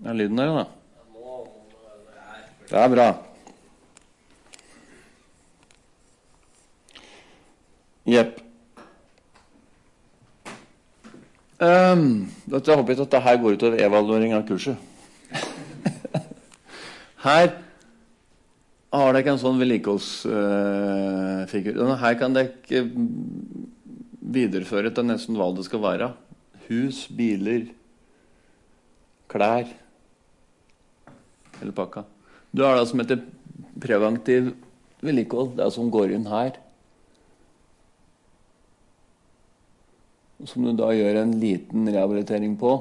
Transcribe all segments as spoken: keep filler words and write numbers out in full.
Er lyden der, da? Det er bra. Jepp. Um, jeg håper ikke at dette går ut over evaluering av kurset. Her har dere en sånn vedlikeholdsfigur. Uh, her kan dere videreføre til nesten hva det skal være. Hus, biler, klær, eller pakka. Du har det som heter preventiv vedlikehold, det er som går inn her. Som du da gjør en liten rehabilitering på.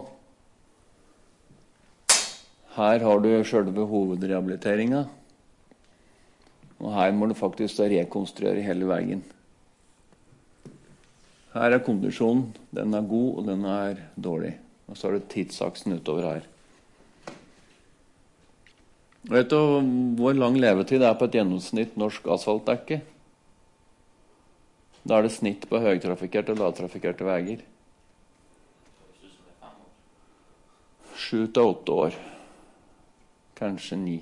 Her har du selve hovedrehabiliteringen. Og her må du faktisk da rekonstruere hele veien. Her er kondisjonen. Den er god, og den er dårlig. Og så har du tidsaksen utover her. Vet du hvor lang levetid det er på et gjennomsnitt norsk asfaltdekke? Da er det snitt på høytrafikkerte og lavtrafikkerte veier. Sju til åtte år. Kanskje ni.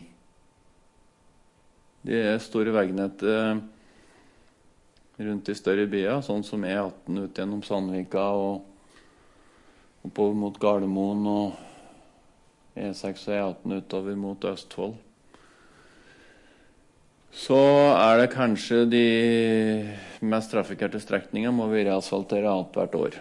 Det er store veignettet rundt de større byer, sånn som E atten ut gjennom Sandvika og oppover mot Gardermoen og E seks og E atten utover mot Østfold. Så er det kanskje de mest trafikkerte strekningene må vi reasfaltere annet hvert år.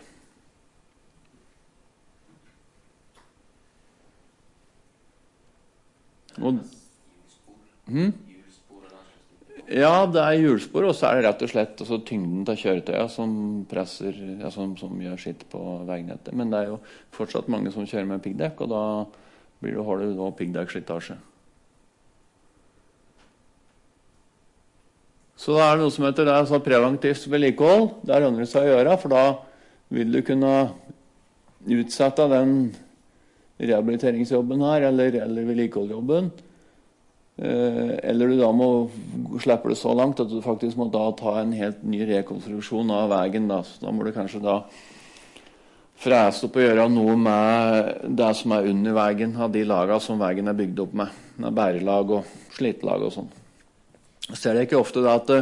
Og, hmm? Ja, det er hjulspor, og så er det rett og slett også tyngden til kjøretøya som presser, ja, som, som gjør sitt på veignettet. Men det er jo fortsatt mange som kjører med piggdekk, og da blir det hårdt og piggdekkslitasje. Så da er det noe som heter det er så preventivt vedlikehold. Det er andre seg å gjøre, for da vil du kunne utsette den rehabiliteringsjobben her, eller, eller vedlikeholdjobben. Eh, eller du da må slippe det så langt at du faktisk må da ta en helt ny rekonstruksjon av veien. Da, så da må du kanskje da frese opp og gjøre noe med det som er under veien, av de lagene som veien er bygd opp med. Med bærelag og slitelag og sånn. Ser det ikke ofte da at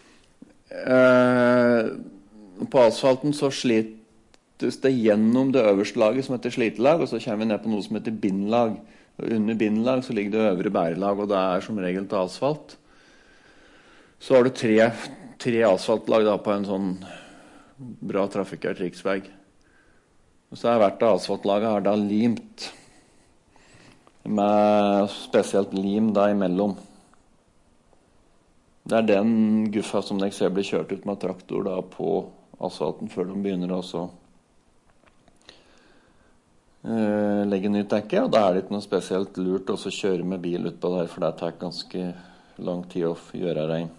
eh, på asfalten så slites det gjennom det øverste laget som heter slitelag, og så kommer vi ned på noe som heter bindlag. Og under bindlag så ligger det øvre bærelag, og det er som regel til asfalt. Så har du tre, tre asfaltlag da på en sånn bra trafikkert riksvei. Og så er hvert av asfaltlaget er da limt, med spesielt lim da imellom. Det er den guffa som dere ser blir kjørt ut med traktor da på asfalten før de begynner også uh, legge nytt dekke, og da er det ikke noe spesielt lurt også å kjøre med bil ut på der, for det tar ganske lang tid å gjøre regn.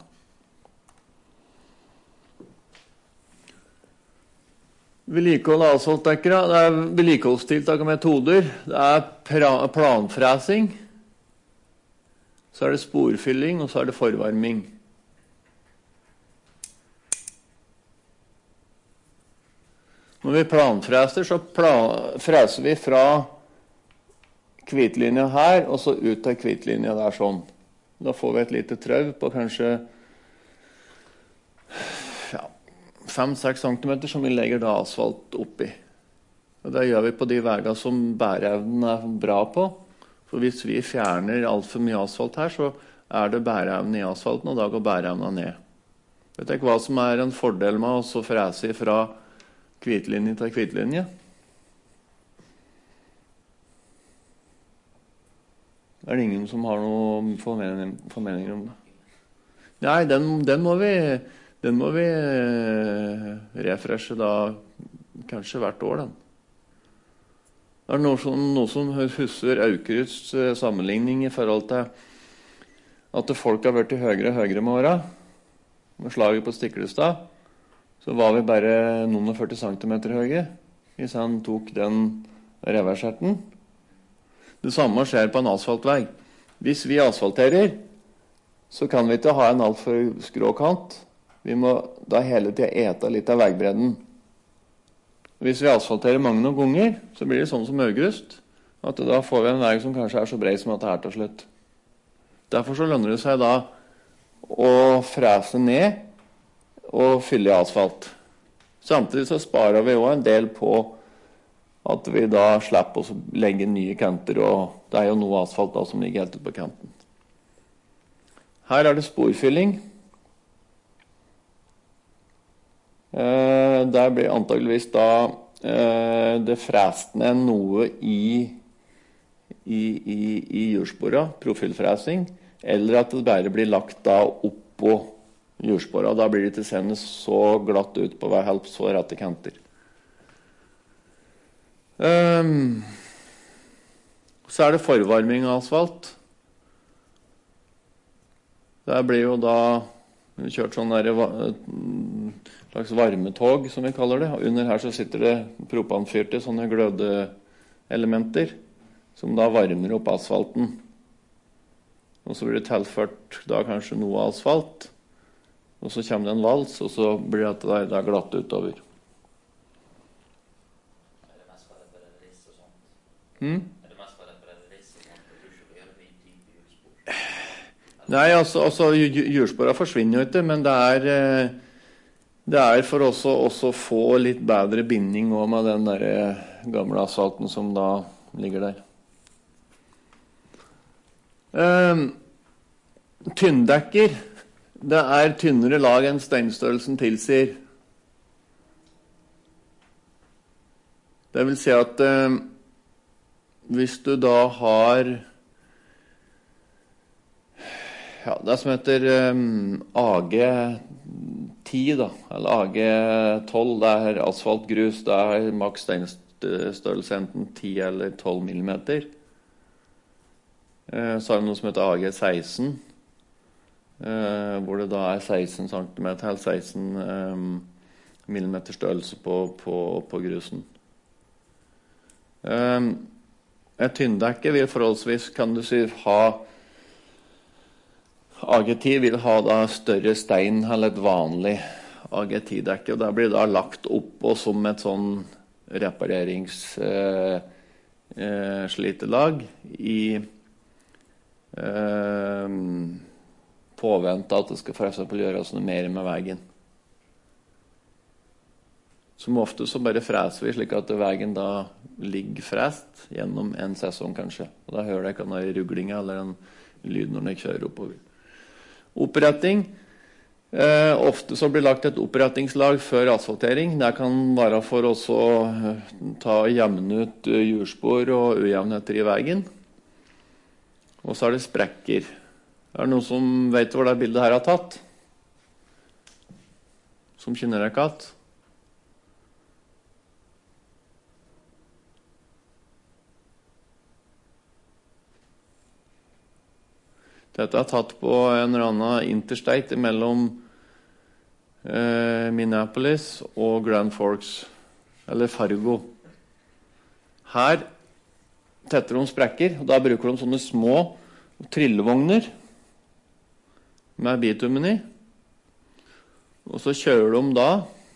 Vedlikehold av asfaltdekkere, det er vedlikeholdstiltak og metoder, det er planfræsing, så er det sporfylling, og så er det forvarming. Når vi planfræser, så plan, fræser vi fra kvitlinja her, og så ut til kvitlinja der sånn. Da får vi et lite trøv på kanskje ja, fem til seks centimeter som vi legger da asfalt oppi. Og det gjør vi på de veiene som bæreevnen er bra på. For hvis vi fjerner alt for mye asfalt her, så er det bæreevnen i asfalten, og da går bæreevnen ned. Vet dere hva som er en fordel med å fræse fra kvitlinje til kvitlinje? Er det ingen som har noen formeninger om det? Nei, den, den må vi, den må vi refreshe da kanskje hvert år, den. Det er noe som, noe som husker Aukeruds sammenligning i forhold til at folk har vært i høyere og høyere med åra. Med slaget på Stiklestad, så var vi bare noen og førti centimeter høye hvis han tok den reverserten. Det samme skjer på en asfaltvei. Hvis vi asfalterer, så kan vi ikke ha en alt for skråkant. Vi må da hele tiden ete litt av veibredden. Hvis vi asfalterer mange noen ganger, så blir det sånn som Augerust. At da får vi en vei som kanskje er så bred som at det er til slutt. Derfor så lønner det seg da å frese ned og fylle i asfalt. Samtidig så sparer vi også en del på at vi da slipper å legge nye kanter, og det er jo noe asfalt da som ligger helt ut på kanten. Her er det sporfylling. Eh, der blir antageligvis da eh, det frest ned noe i, i, i, i jordspora, profilfresing, eller at det bare blir lagt da oppå jordspora. Da blir det til seende så glatt ut på hver help, så rette kanter. Um, så er det forvarming av asfalt. Der blir jo da kjørt sånn der, slags varmetog, som vi kaller det. Under her så sitter det propanfyrte sånne glødeelementer, som da varmer opp asfalten. Og så blir det tilført da kanskje noe asfalt, og så kommer det en vals, og så blir det der, der glatt utover. Er det mest bare for en riss og sånt? Hmm? Er det mest bare for en riss og sånt? Du tror ikke vi gjør det i type hjulspor? Nei, altså, altså hjulspora forsvinner jo ikke, men det er, det er for også, også få litt bedre binding også med den der gamle asfalten som da ligger der. Um, tynndekker, det er tynnere lag enn steinstørrelsen tilsier. Det vil si at um, hvis du da har ja, det som heter um, A G ti da, eller A G tolv, det er asfaltgrus, det er maks steinstørrelse enten ti eller tolv millimeter. Uh, så er det noe som heter A G seksten, uh, hvor det da er seksten centimeter eller seksten um, millimeter størrelse på, på, på grusen. Um, et tynndekke vil forholdsvis, kan du si, ha A G ti vil ha da større stein enn et vanlig A G ti-dekke, og det blir da lagt opp og som et sånn repareringsslitelag eh, eh, i eh, påvente at det skal for eksempel gjøres noe mer med veien. Som ofte så bare freser vi slik at veien da ligger frest gjennom en sesong kanskje, og da hører jeg ikke den ruglinga eller den lyden når jeg kjører oppover. Oppretting. Eh, ofte så blir lagt et opprettingslag før asfaltering. Det kan være for også eh, ta jevne ut uh, jordspor og ujevnheter i veien. Og så er det sprekker. Er det noen som vet hvor det bildet her er tatt? Som kjenner dere katt? Dette er tatt på en eller annen interstate mellom eh, Minneapolis og Grand Forks, eller Fargo. Her tetter de sprekker, og da bruker de sånne små trillevogner med bitumen i. Og så kjører de da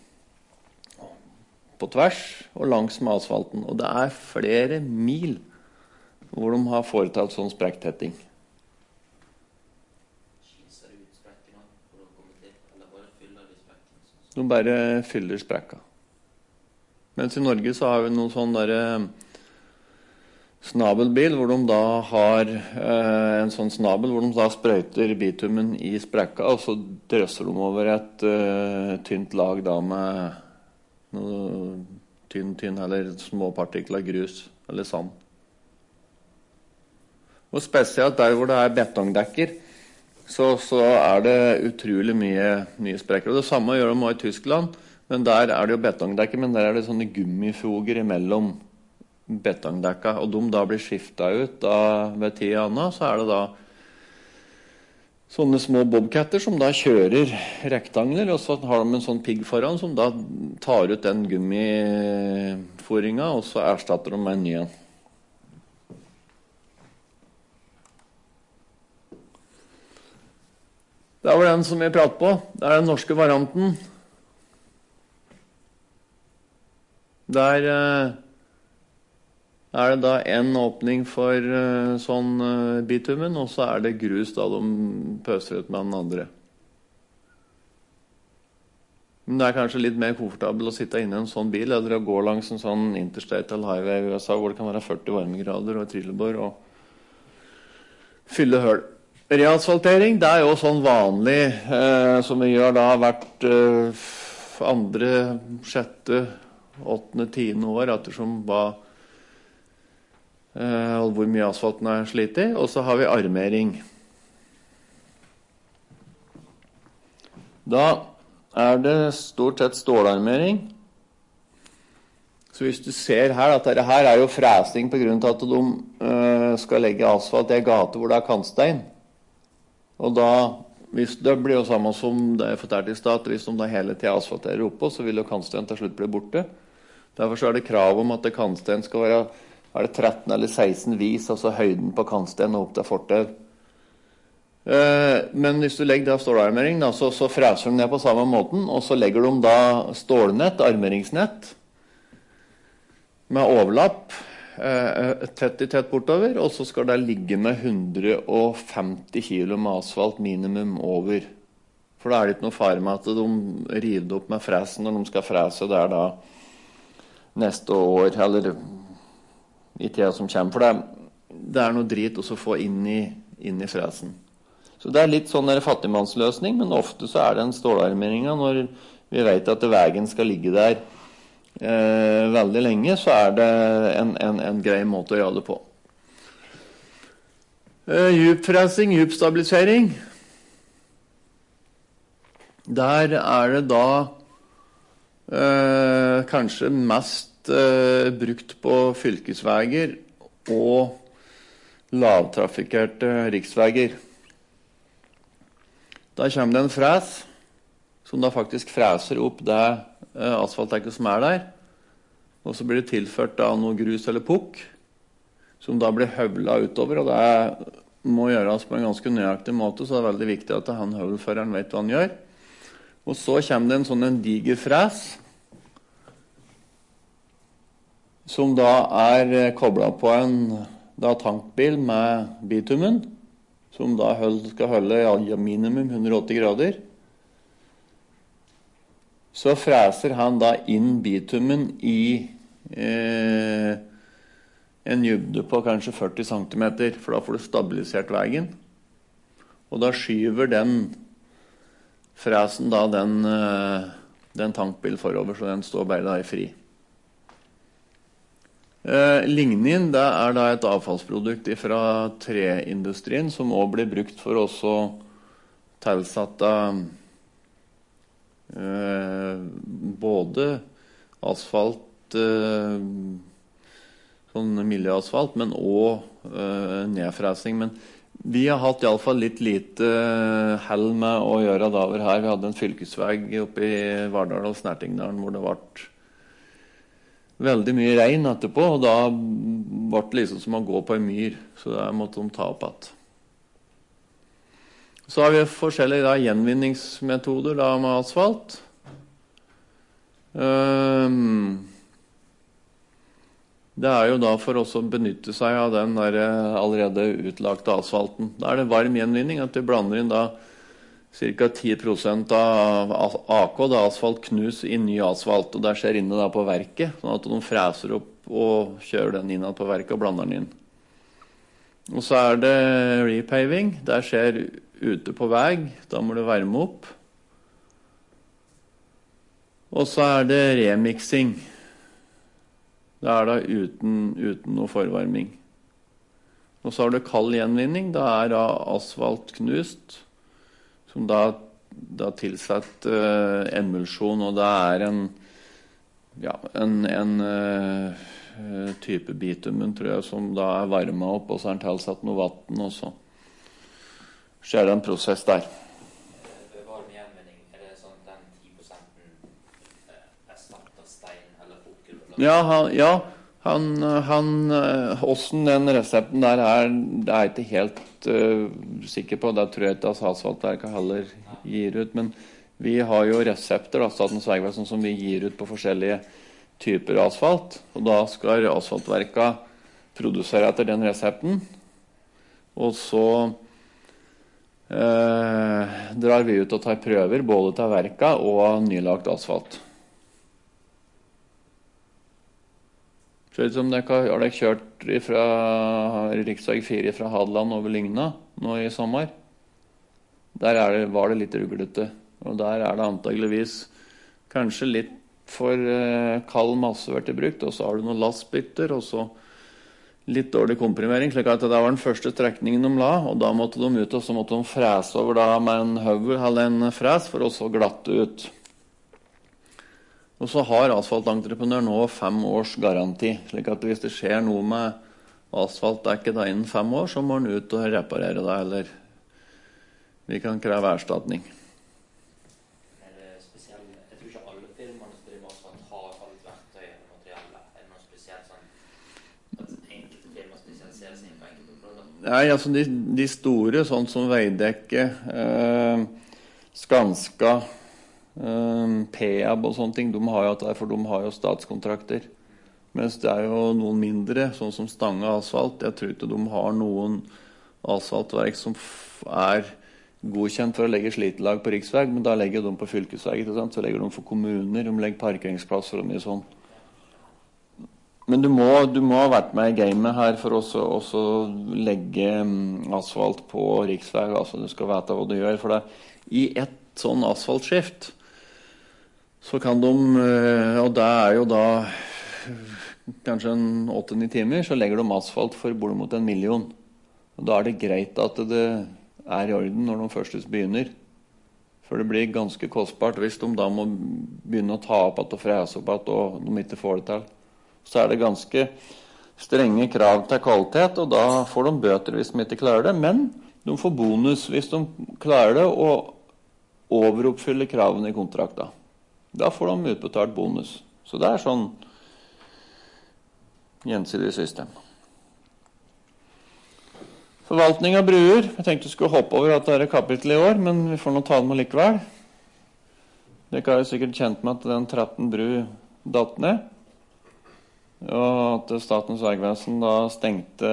på tvers og langs med asfalten. Og det er flere mil hvor de har foretatt sånn sprekktetting. De bare fyller sprekka. Mens i Norge så har vi noen sånn der snabelbil, hvor de da har eh, en sånn snabel, hvor de da sprøyter bitumen i sprekka, og så drøsser de over et eh, tynt lag da med noe tynn, tynn, eller små partikler grus, eller sand. Og spesielt der hvor det er betongdekker, Så, så er det utrolig mye, mye sprekker. Og det samme gjør de også i Tyskland, men der er det jo betongdekker, men der er det sånne gummifoger imellom betongdekka, og de da blir skiftet ut da, ved tida anna, så er det da sånne små bobcatter som da kjører rektangler, og så har de en sånn pigg foran som da tar ut den gummiforinga, og så erstatter de med en ny en. Det var den som vi pratet på. Det er den norske varianten. Der eh, er det da en åpning for uh, sånn uh, bitumen, og så er det grus da de pøser ut med den andre. Men det er kanskje litt mer komfortabel å sitte inne i en sånn bil, eller å gå langs en sånn interstate eller highway i U S A, hvor det kan være førti varmegrader og trillebår, og fylle høl. Reasfaltering, det er jo sånn vanlig, eh, som vi gjør da hvert eh, andre, sjette, åttende, tiende år, ettersom hva, eh, hvor mye asfalten er slitt i, og så har vi armering. Da er det stort sett stålarmering. Så hvis du ser her, at dette her er jo fræsing på grunn av at de øh, skal legge asfalt i en gate hvor det er kantstein. Og da, hvis det blir jo samme som det er fortalt i stat, hvis de da hele tiden asfalterer oppå, så vil jo kantstein til slutt bli borte. Derfor så er det krav om at det kantstein skal være, er det tretten eller seksten vis, altså høyden på kantstein og opp til fortau. Men hvis du legger da stålarmering, da, så, så fræser de ned på samme måten, og så legger de da stålnett, armeringsnett, med overlapp, eh, tett i tett bortover, og så skal det ligge med hundre og femti kilo med asfalt minimum over. For da er det ikke noe fare med at de river det opp med fræsen når de skal fræse der da neste år, eller i tida som kommer. For det er, det er noe drit å få inn i, inn i fræsen. Så det er litt sånn en fattigmannsløsning, men ofte så er det en stålarmeringa når vi vet at veien skal ligge der eh, veldig lenge, så er det en, en, en grei måte å gjøre det på. Eh, djupfræsing, djupstabilisering. Der er det da eh, kanskje mest eh, brukt på fylkesveier og lavtrafikerte riksveier. Da kommer det en fræs, som da faktisk fræser opp det eh, asfaltdekket som er der, og så blir det tilført da noe grus eller pukk, som da blir høvlet utover, og det må gjøres på en ganske nøyaktig måte, så det er veldig viktig at han høvelføreren vet hva han gjør. Og så kommer det en sånn en diger fræs, som da er koblet på en da, tankbil med bitumen, som da skal holde ja, minimum hundre og åtti grader. Så fræser han da inn bitumen i eh, en dybde på kanskje førti centimeter, for da får du stabilisert veien. Og da skyver den fræsen da den, eh, den tankbil forover, så den står bare da i fri. Eh, lignin, det er da et avfallsprodukt fra treindustrien som også blir brukt for også tilsatte eh, både asfalt, eh, sånn miljøasfalt, men også eh, nedfræsing. Men vi har hatt i alle fall litt lite hell med å gjøre det over her. Vi hadde en fylkesvei oppe i Vardal og Snertingdalen hvor det ble veldig mye regn etterpå, og da ble det liksom som å gå på en myr, så da måtte de ta opp at. Så har vi forskjellige da, gjenvinningsmetoder da, med asfalt. Um, det er jo da for oss å benytte seg av den der allerede utlagte asfalten. Da er det varm gjenvinning, at vi blander inn da ca. ti prosent av A K, da asfalt knus i ny asfalt, og det skjer inne da på verket, sånn at de fræser opp og kjører den inn på verket og blander den inn. Og så er det repaving, det skjer ute på vei, da må det varme opp. Og så er det remixing, det er da uten, uten noe forvarming. Og så har du kald gjenvinning, da er da asfalt knust, som da, da tilsatt uh, emulsjon, og det er en, ja, en, en uh, type bitumen, tror jeg, som da er varmet opp, og så er den tilsatt noe vatten, og så skjer det en prosess der. Varm gjenvinning, er det sånn den ti prosent erstatter stein eller pukkel? Ja, han, ja han, han, hvordan den resepten der er, det er ikke helt uh, sikker på. Det tror jeg ikke at asfaltverket heller gir ut, men vi har jo resepter da, Statens vegvesen, som vi gir ut på forskjellige typer asfalt, og da skal asfaltverket produsere etter den resepten. Og så eh, drar vi ut og tar prøver både til verka og nylagt asfalt. Så som dere har dere kjørt fra riksvei fire fra Hadeland over Lygna nå i sommer. Der er det, var det litt ruglete, og der er det antageligvis kanskje litt for eh, kald masse vært i brukt, og så har du noen lastbytter, og så litt dårlig komprimering, slik at det var den første strekningen de la, og da måtte de ut, og så måtte de fræse over da med en høvel, eller en fræs, for å så glatte ut. Og så har asfaltentreprenør nå fem års garanti, slik at hvis det skjer noe med asfaltdekket da innen fem år, så må han ut og reparere det, eller vi kan kreve erstatning. Er det spesiell, jeg tror ikke alle firmaene som driver asfalt har alt verktøy eller materiale. Er det noe spesielt sånn at enkelte firmaer spesialiserer seg på enkelte områder? Nei, altså de, de store, sånn som Veidekke, eh, Skanska, eh, Peab og sånne ting, de har jo, for de har jo statskontrakter. Mens det er jo noen mindre, sånn som Stange asfalt. Jeg tror ikke de har noen asfaltverk som er godkjent for å legge slitelag på riksvei, men da legger de på fylkesvei, ikke sant? Så legger de for kommuner, de legger parkeringsplasser og mye sånn. Men du må, du må ha vært med i gamet her for å legge asfalt på riksvei, altså du skal vite hva du gjør, for det. I et sånn asfaltskift så kan de, og det er jo da kanskje en åtte-ni timer, så legger de asfalt for bort mot en million. Og da er det greit at det er i orden når de først begynner. For det blir ganske kostbart hvis de da må begynne å ta opp at og fræse opp at og de ikke får det til. Så er det ganske strenge krav til kvalitet, og da får de bøter hvis de ikke klarer det. Men de får bonus hvis de klarer det og overoppfyller kravene i kontrakta. Da får de utbetalt bonus. Så det er sånn gjensidig system. Forvaltning av bruer. Jeg tenkte jeg skulle hoppe over at det er et kapittel i år, men vi får nå ta det med likevel. Dere er jo sikkert kjent med at den tretten bru datt ned, og at Statens vegvesen da stengte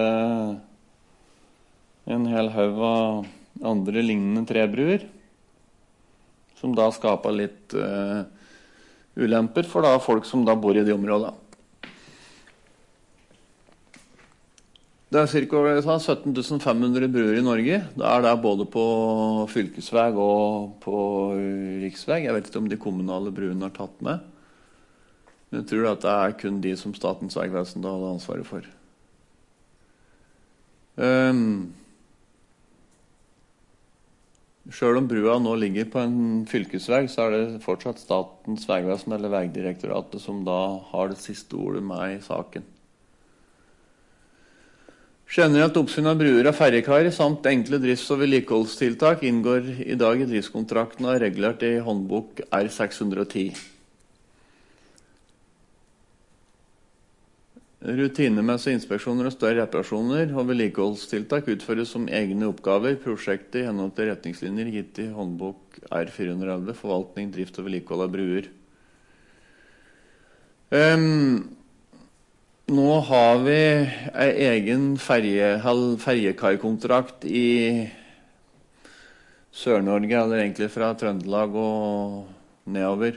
en hel haug av andre lignende trebruer, som da skapet litt uh, ulemper for da folk som da bor i de områdene. Det er ca. sytten tusen fem hundre bruer i Norge. Det er det både på fylkesvei og på riksvei. Jeg vet ikke om de kommunale bruene har tatt med. Men jeg tror at det er kun de som Statens vegvesen da hadde ansvaret for. Um, selv om brua nå ligger på en fylkesvei, så er det fortsatt Statens vegvesen eller Vegdirektoratet som da har det siste ordet med i saken. Generelt oppsyn av bruer og ferjekaier samt enkle drifts- og vedlikeholdstiltak inngår i dag i driftskontrakten og er regulert i håndbok R seks hundre og ti. Rutinemessige inspeksjoner og større reparasjoner og vedlikeholdstiltak utføres som egne oppgaver, prosjekter i henhold til retningslinjer gitt i håndbok R fire hundre og elleve, forvaltning, drift og vedlikehold av bruer. Um, Nå har vi en egen ferjekaikontrakt i Sør-Norge, eller egentlig fra Trøndelag og nedover,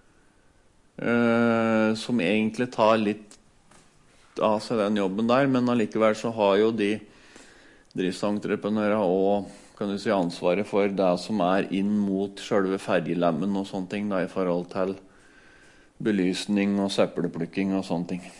eh, som egentlig tar litt av seg den jobben der, men allikevel så har jo de driftsentreprenører og kan du si ansvaret for det som er inn mot selve ferjelemmen og sånne ting da, i forhold til belysning og søppelplukking og sånne ting.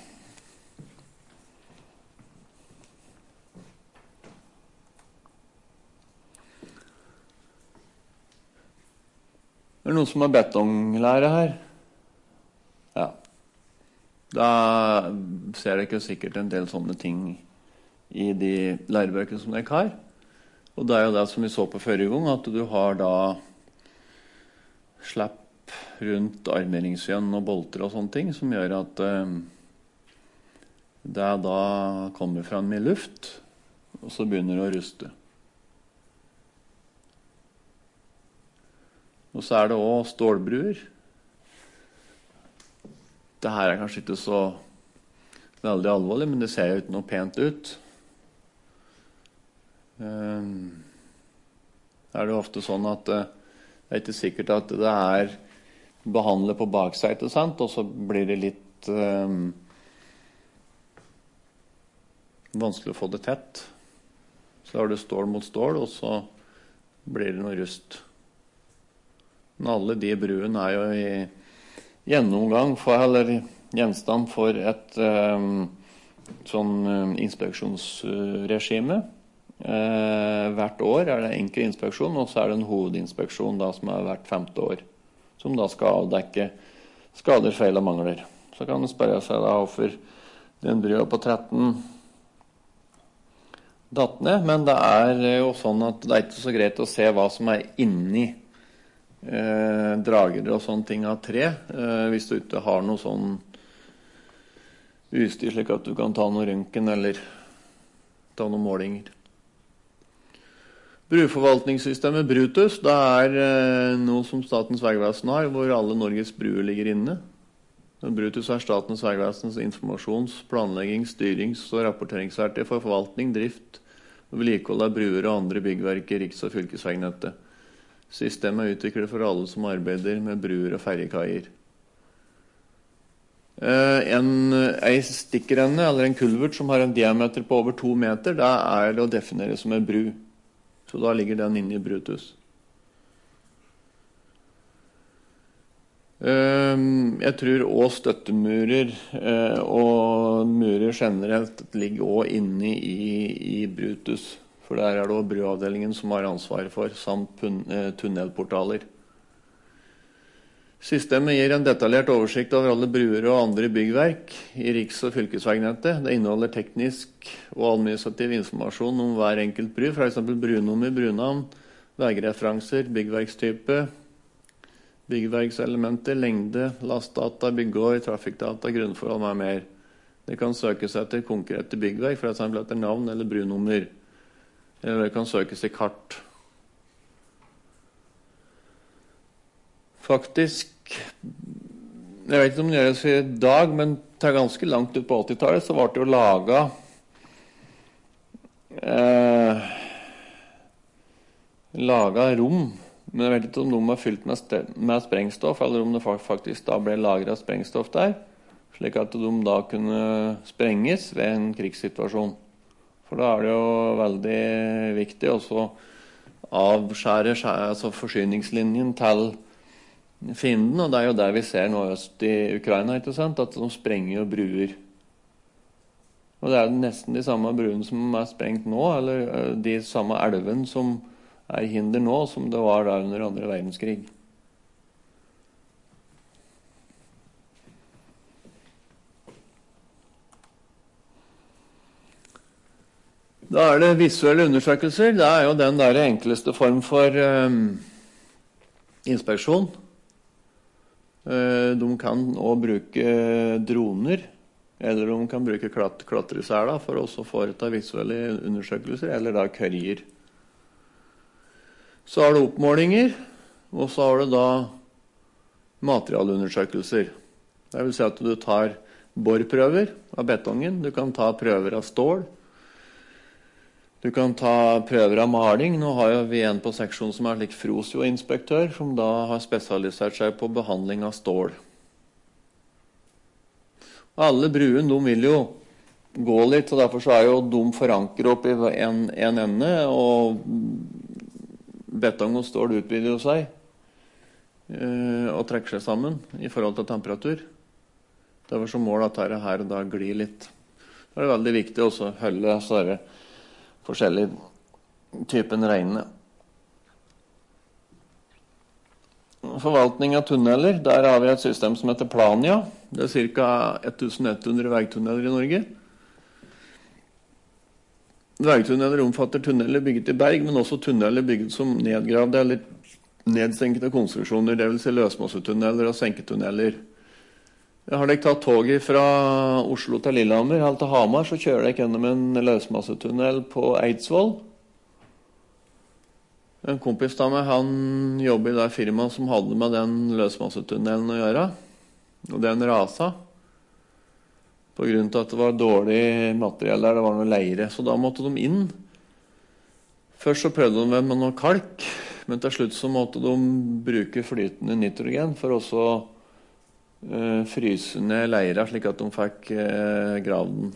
Er det noen som har betonglære her? Ja. Da ser dere sikkert en del sånne ting i de lærebøkene som dere har. Og det er jo det som vi så på forrige gang, at du har da slapp rundt armeringsjønn og bolter og sånne ting, som gjør at eh, det da kommer fram i luft, og så begynner det å ruste. Og så er det også stålbruer. Dette er kanskje ikke så veldig alvorlig, men det ser jo ikke noe pent ut. Um, er det ofte sånn at uh, det er ikke sikkert at det er behandlet på bakseite, sant? Og så blir det litt um, vanskelig å få det tett. Så har du stål mot stål, og så blir det noe rust. Men alle de bruene er jo i gjennomgang for, eller gjenstand for et um, sånn um, inspeksjonsregime. Uh, hvert år er det enkel inspeksjon, og så er det en hovedinspeksjon da, som er hvert femte år, som da skal avdekke skader, feil og mangler. Så kan du spørre seg da hvorfor den brua på tretten datt ned, men det er jo sånn at det er ikke så greit å se hva som er inni eh, drager og sånne ting av tre, eh, hvis du ikke har noe sånn utstyr slik at du kan ta noe røntgen eller ta noen målinger. Bruforvaltningssystemet Brutus, det er eh, noe som Statens Vegvesen har, hvor alle Norges bruer ligger inne. Brutus er Statens Vegvesens informasjons-, planleggings-, styrings- og rapporteringsverktøy for forvaltning, drift og vedlikehold av bruer og andre byggverk i riks- og fylkesvegnettet. Systemet er utviklet for alle som arbeider med bruer og ferjekaier. En, en stikkrenne eller en kulvert som har en diameter på over to meter, det er å definere som en bru. Så da ligger den inne i Brutus. Jeg tror også støttemurer og murer generelt ligger også inne i, i Brutus. For der er det også bruavdelingen som har ansvaret for, samt tunnelportaler. Systemet gir en detaljert oversikt over alle bruer og andre byggverk i riks- og fylkesvegnettet. Det inneholder teknisk og administrativ informasjon om hver enkelt bru, for eksempel brunummer, brunavn, vegreferanser, byggverkstype, byggverkselementer, lengde, lastdata, byggår, trafikkdata, grunnforhold med mer. Det kan søkes etter konkrete byggverk, for eksempel etter navn eller brunummer. Eller det kan søkes i kart. Faktisk, jeg vet ikke om det gjøres i dag, men det er ganske langt ut på åttitallet, så ble det jo laget eh, laget rom, men jeg vet ikke om de var fylt med, med sprengstoff, eller om det faktisk da ble lagret sprengstoff der, slik at de da kunne sprenges ved en krigssituasjon. For da er det jo veldig viktig også å avskjære altså forsyningslinjen til fienden, og det er jo der vi ser nå øst i Ukraina, ikke sant? At de sprenger jo bruer. Og det er nesten de samme bruene som er sprengt nå, eller de samme elven som er hinder nå, som det var der under andre verdenskrig. Da er det visuelle undersøkelser. Det er jo den der enkleste form for um, inspeksjon. De kan også bruke droner, eller de kan bruke klat klatreseler for å foreta visuelle undersøkelser, eller da køyer. Så har du oppmålinger, og så har du da materialundersøkelser. Det vil si at du tar borprøver av betongen, du kan ta prøver av stål, du kan ta prøver av maling. Nå har jo vi en på seksjonen som er lik Frosio-inspektør, som da har spesialisert seg på behandling av stål. Og alle bruen, de vil jo gå litt, og derfor så er jo de forankret opp i en, en ende, og betong og stål utvider jo seg, og trekker seg sammen i forhold til temperatur. Derfor så må dette her da gli litt. Da er det veldig viktig også å holde sånne forskjellige typen regne. Forvaltning av tunneler, der har vi et system som heter Plania. Det er ca. ellevehundre veitunneler i Norge. Veitunneler omfatter tunneler bygget i berg, men også tunneler bygget som nedgravde eller nedsenkede konstruksjoner, det vil si løsmassetunneler og senketunneler. Har dere tatt toget fra Oslo til Lillehammer, eller til Hamar, så kjører dere gjennom en løsmassetunnel på Eidsvoll. En kompis av meg, han jobber i det firmaet som hadde med den løsmassetunnelen å gjøre, og den rasa på grunn av at det var dårlig materiell der, det var noe leire. Så da måtte de inn. Først så prøvde de med noe kalk, men til slutt så måtte de bruke flytende nitrogen for å så uh, fryse ned leira, slik at de fikk uh, gravd den.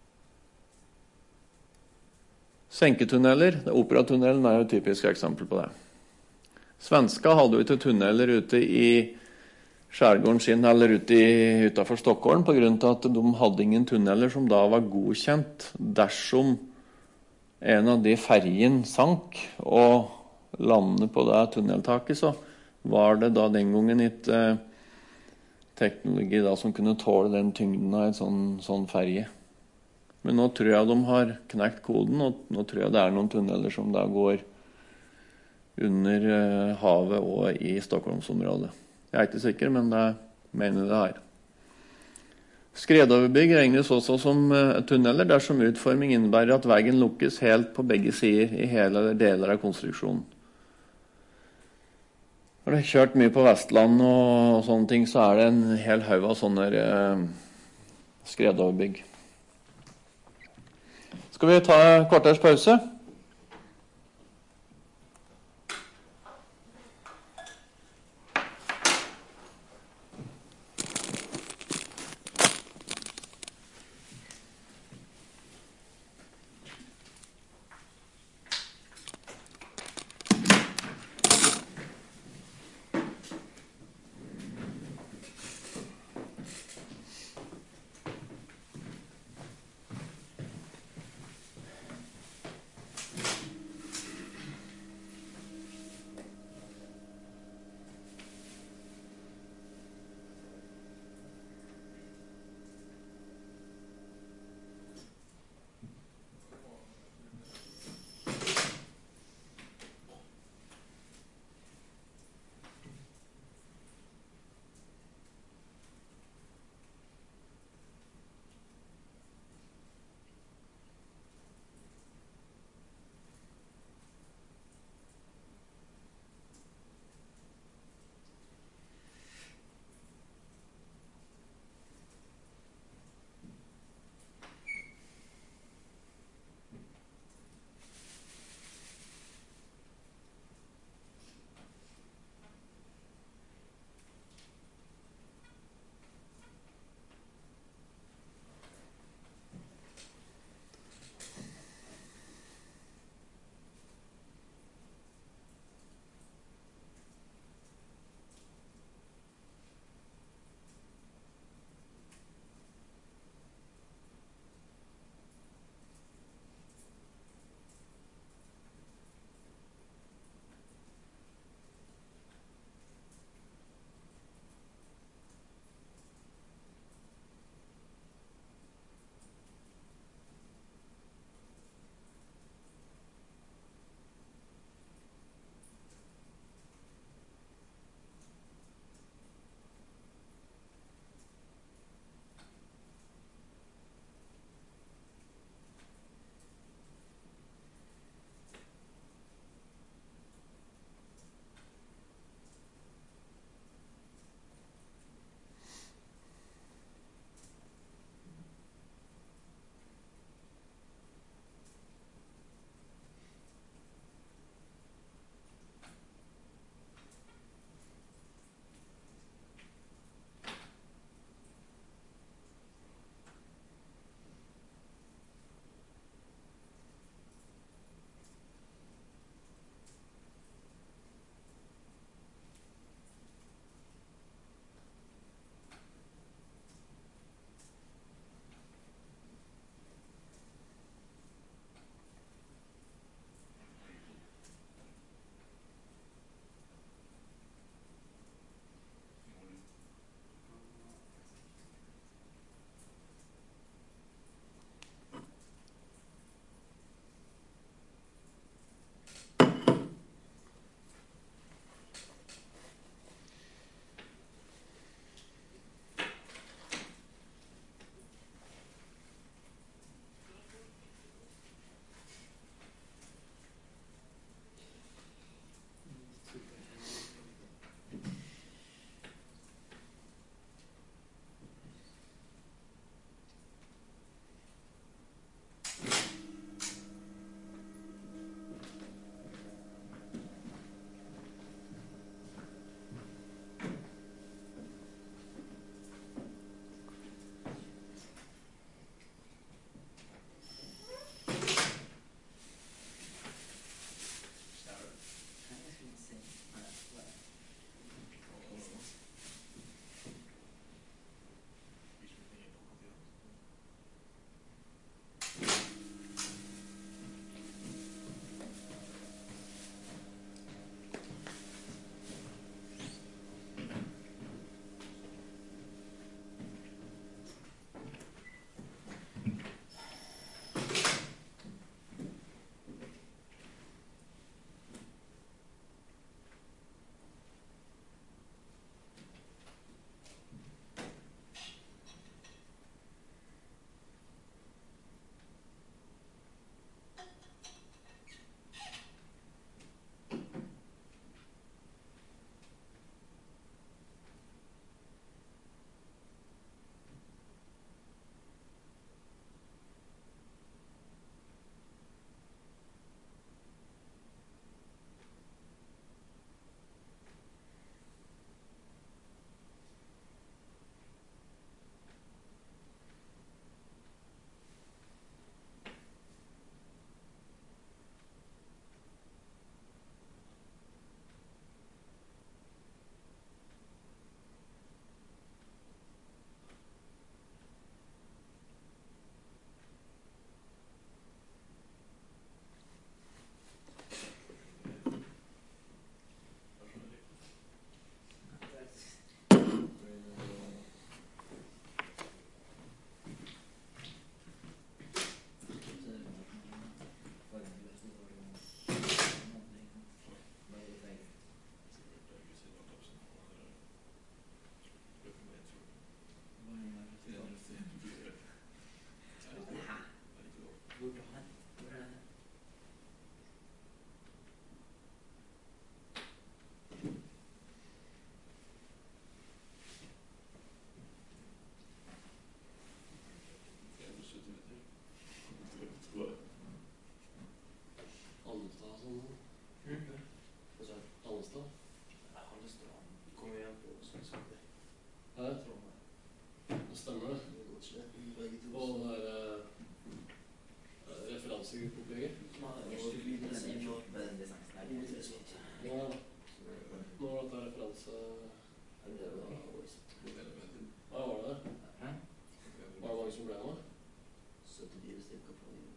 Senketunneler, Operatunnelen er jo et typisk eksempel på det. Svenska hadde jo ikke tunneler ute i skjærgården sin, eller ute i, utenfor Stockholm, på grunn av at de hadde ingen tunneler som da var godkjent dersom en av de fergen sank og landet på det tunneltaket, så var det da den gangen ikke eh, teknologi da som kunne tåle den tyngden av en sånn, sånn ferge. Men nå tror jeg de har knekt koden, og nå tror jeg det er noen tunneler som da går under eh, havet og i Stockholmsområdet. Jeg er ikke sikker, men det mener det her. Skredoverbygg regnes også som uh, tunneler dersom utforming innebærer at veggen lukkes helt på begge sider i hele eller deler av konstruksjonen. Når det er kjørt mye på Vestland og, og sånne ting, så er det en hel haug av sånne uh, skredoverbygg. Skal vi ta kvarters pause? Birger? Ja. Nå var dette referanse... Ja, var det det? Var det mange som ble med? syttifire stykker på det.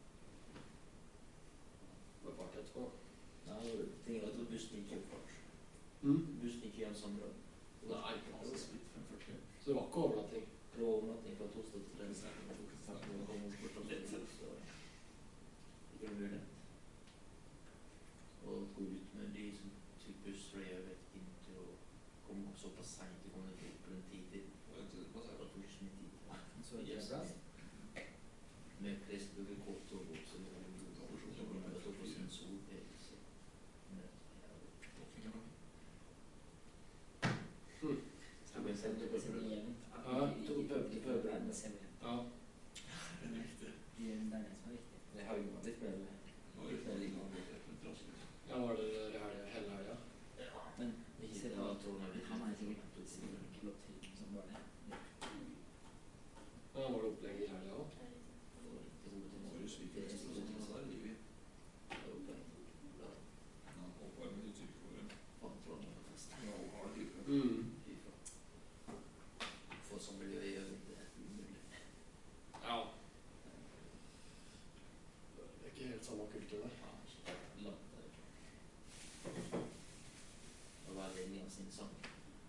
Var part etterpå? Ja, jeg tror bussen gikk jo fart. Mm? Bussen gikk igjen samråd. Nei, så det var ikke overnatting? Det var overnatting fra torsdag til fredag. Det kom opp på torsdag, så det var mulig. Og gå ut med de som tok buss fra Gjøvik inn til å komme såpass sent til å komme opp på den tiden. Det var ikke så mye tid. Så det er bra. Med klesbøker, kort og bok, så det var en god versjon. Det var på sin solpelse. Skal vi se det på serien? Ja, to pøbler, pøbler. Ja. Det har jo litt mer litt mer lignende. Ja, var det det helga, hele helga? Ja, men ikke se det da, tror jeg. Han er sikkert på til som var det. Ja, var det opplegg i helga også? Mm. For som miljø gjør det umulig. Ja. Det er ikke helt samme kultur der. Ja, ikke langt der. Det var linjen av sin sang.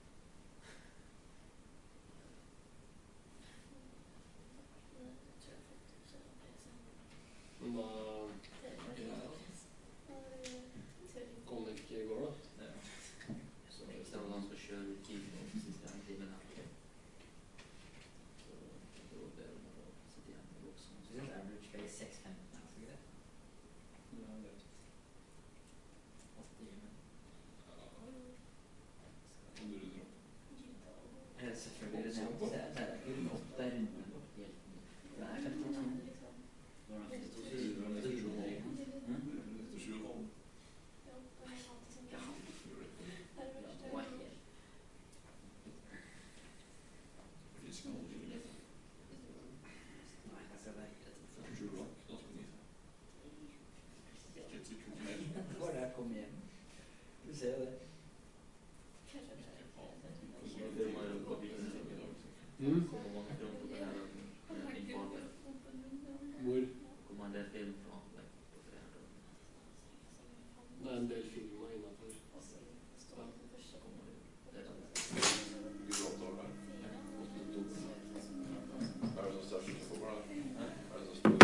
Men da kom det ikke i går da. Ja. Så hvis det var han skal kjøre ut tid på siste en time her. Så det var bedre med å sitte igjen med voksen. Så det er vel ikke i seks femten, er det ikke det? Du har løpt åtte timer. Ja, selvfølgelig. Det er ikke det. Det er ikke åtte runder bort i hjelpen. Det er femtito. Når det er femtito, så gjør det sju og halv. Etter sju og halv. Ja. Det var helt... Nei, jeg ser det ikke rett. førtisju blank, da skal vi ikke et sekund mer. Det var der jeg kom hjem. Du ser det. Mm. Hvor mange kroner på det her? Hvor? Hvor mange del film fra Anlegg på fredag? Det er en del filmer innenfor. Så kommer det. Det er det. Du avtaler der. Er det så størst for meg da? Er det så størst?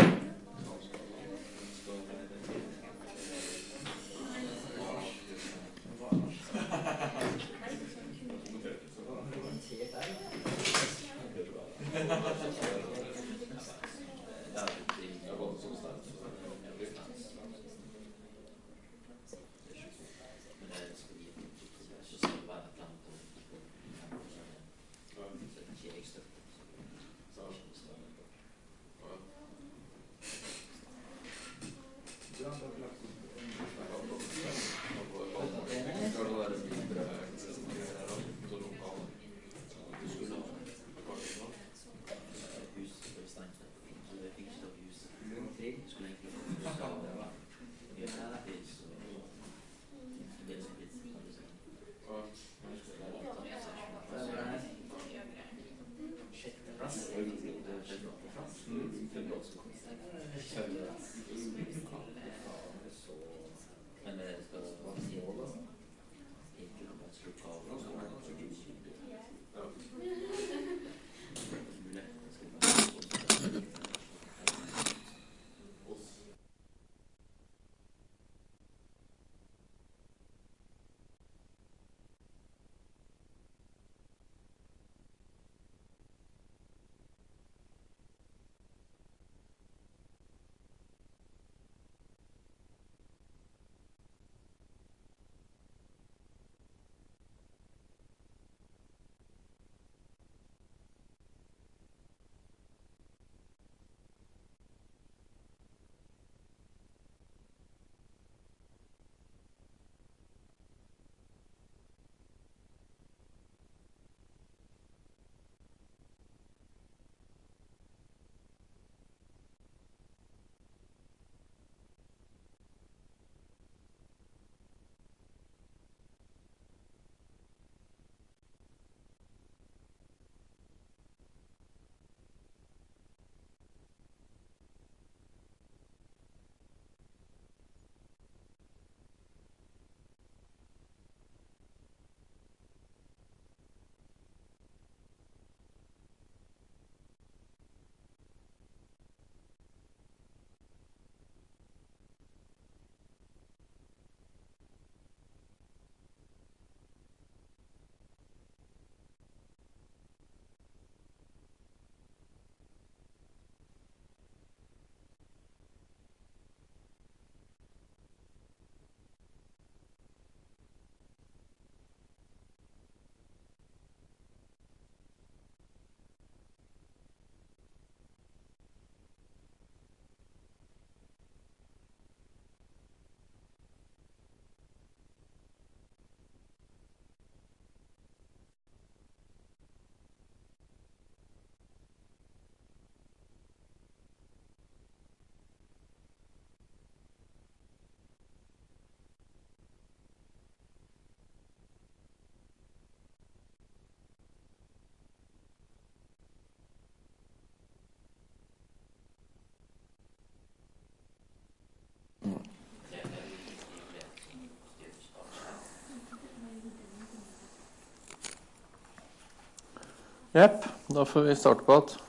Jepp, da får vi starte på at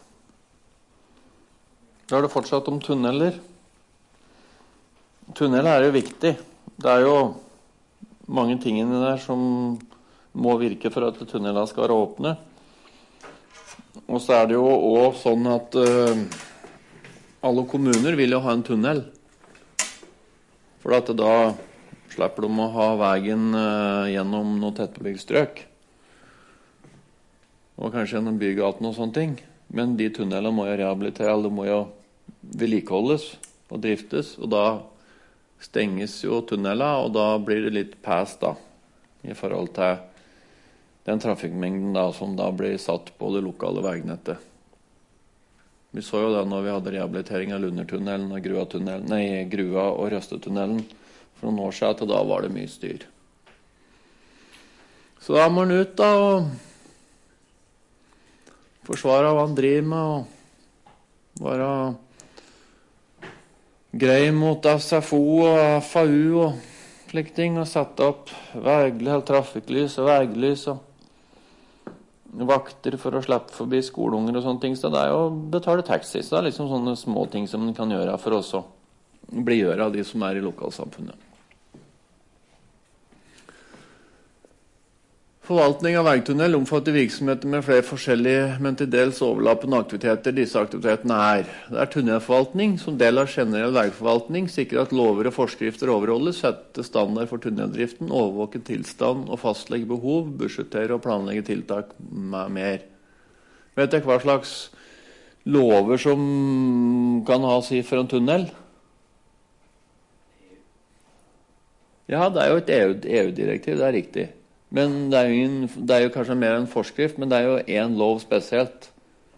da er det fortsatt om tunneler. Tunneler er jo viktig. Det er jo mange ting inni der som må virke for at tunnelene skal være åpne. Og så er det jo også sånn at uh, alle kommuner vil jo ha en tunnel. For at da slipper de å ha veien uh, gjennom noe tettbebygd strøk. Og kanskje gjennom bygaten og sånne ting. Men de tunnelene må jo rehabilitere, eller de må jo vedlikeholdes og driftes, og da stenges jo tunnelene, og da blir det litt pass da, i forhold til den trafikkmengden da, som da blir satt på det lokale veignettet. Vi så jo det når vi hadde rehabilitering av Lundertunnelen og Grua-tunnelen, nei, Grua og Røstetunnelen for noen år siden, at da var det mye styr. Så da må han ut da, og forsvare hva han driver med, og være grei mot S F O og F A U og slik ting, og sette opp veglys, trafikklys og veglys og vakter for å slippe forbi skoleunger og sånne ting. Så det er jo å betale taxi, så det er liksom sånne små ting som man kan gjøre for oss å blidgjøre av de som er i lokalsamfunnet. Forvaltning av veitunnel omfatter virksomheter med flere forskjellige, men til dels overlappende aktiviteter. Disse aktivitetene er det er tunnelforvaltning, som del av generell veiforvaltning, sikre at lover og forskrifter overholdes, sette standard for tunneldriften, overvåke tilstand og fastlegge behov, budsjettere og planlegge tiltak med mer. Vet dere hva slags lover som kan ha å si for en tunnel? Ja, det er jo et E U-direktiv, det er riktig. Men det er, jo en, det er jo kanskje mer en forskrift, men det er jo en lov spesielt.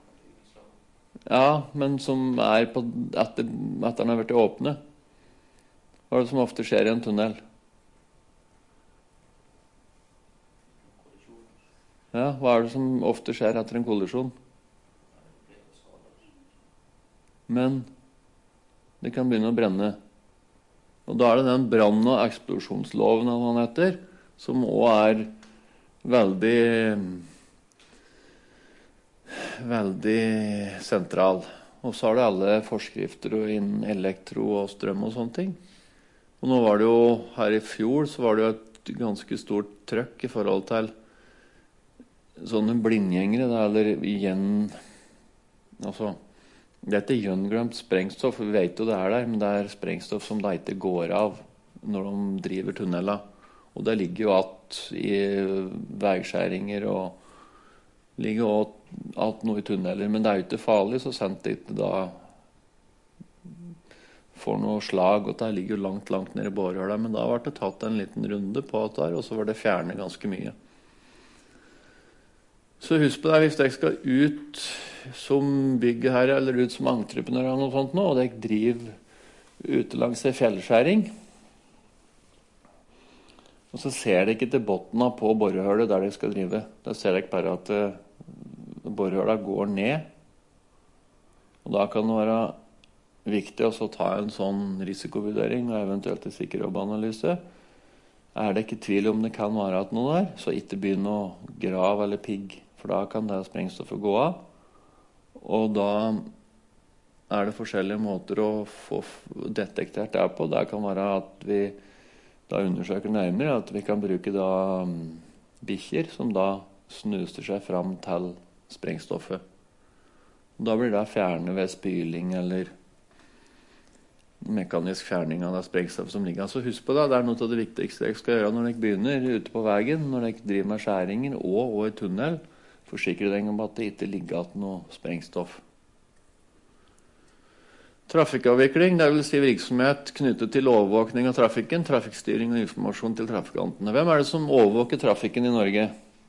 Ja, men som er på, etter, etter den har vært åpne. Hva er det som ofte skjer i en tunnel? Ja, hva er det som ofte skjer etter en kollisjon? Men det kan begynne å brenne. Og da er det den brann- og eksplosjonsloven han heter, som også er veldig veldig sentral. Og så har det alle forskrifter og innen elektro og strøm og sånne ting. Og nå var det jo, her i fjor, så var det jo et ganske stort trøkk i forhold til sånne blindgjengere, eller igjen, altså, det er ikke gjenglemt sprengstoff, vi vet jo det er der, men det er sprengstoff som det ikke går av når de driver tunneler. Og det ligger jo att i veiskjæringer og ligger også alt noe i tunneler, men det er jo ikke farlig, så sendt det ikke da får noe slag, og det ligger jo langt, langt nede i bårhøla, men da var det tatt en liten runde på det der, og så var det fjernet ganske mye. Så husk på det, hvis jeg skal ut som byggherre, eller ut som entreprenør eller noe sånt nå, og jeg driver ute langs en fjellskjæring, og så ser de ikke til botten på borrehølet der de skal drive. Da ser de bare at uh, borrehølet går ned. Og da kan det være viktig å ta en sånn risikovurdering og eventuelt en sikkerhetsanalyse. Er det ikke tvil om det kan være at noe der, så ikke begynne å grave eller pigg, for da kan det sprengstoffet gå av. Og da er det forskjellige måter å få detektert det på. Det kan være at vi da undersøker nærmere at vi kan bruke da um, bikkjer som da snuser seg fram til sprengstoffet. Og da blir det fjernet ved spyling eller mekanisk fjerning av det sprengstoffet som ligger. Så husk på det, det er noe av det viktigste jeg skal gjøre når jeg begynner ute på veien, når jeg driver med skjæringer og, og i tunnel. Forsikre deg om at det ikke ligger igjen noe sprengstoff. Trafikkavvikling, det vil si virksomhet knyttet til overvåkning av trafikken, trafikkstyring og informasjon til trafikantene. Hvem er det som overvåker trafikken i Norge?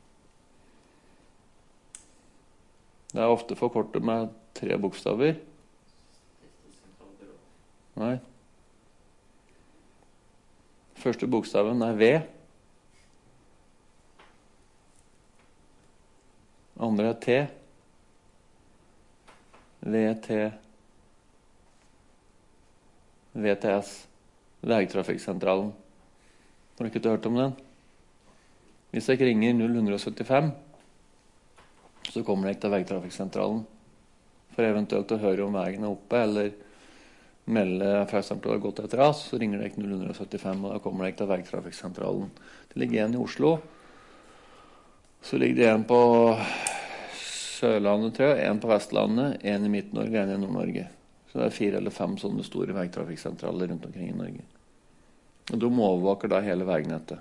Det er ofte forkortet med tre bokstaver. Nei. Første bokstaven er V. Andre er T. V T V T S, Vegtrafikksentralen. Har du ikke hørt om den? Hvis jeg ringer null ett syv fem, Så kommer dere til vegtrafikksentralen for eventuelt å høre om veien er oppe, eller melde for eksempel har gått et ras, så ringer dere null ett syv fem, og da kommer dere til vegtrafikksentralen. Det ligger en i Oslo. Så ligger det en på Sørlandet, tror jeg, en på Vestlandet, en i Midt-Norge, en i Nord-Norge. Så det er fire eller fem sånne store vegtrafikksentraler rundt omkring i Norge. Og de overvåker da hele veignettet.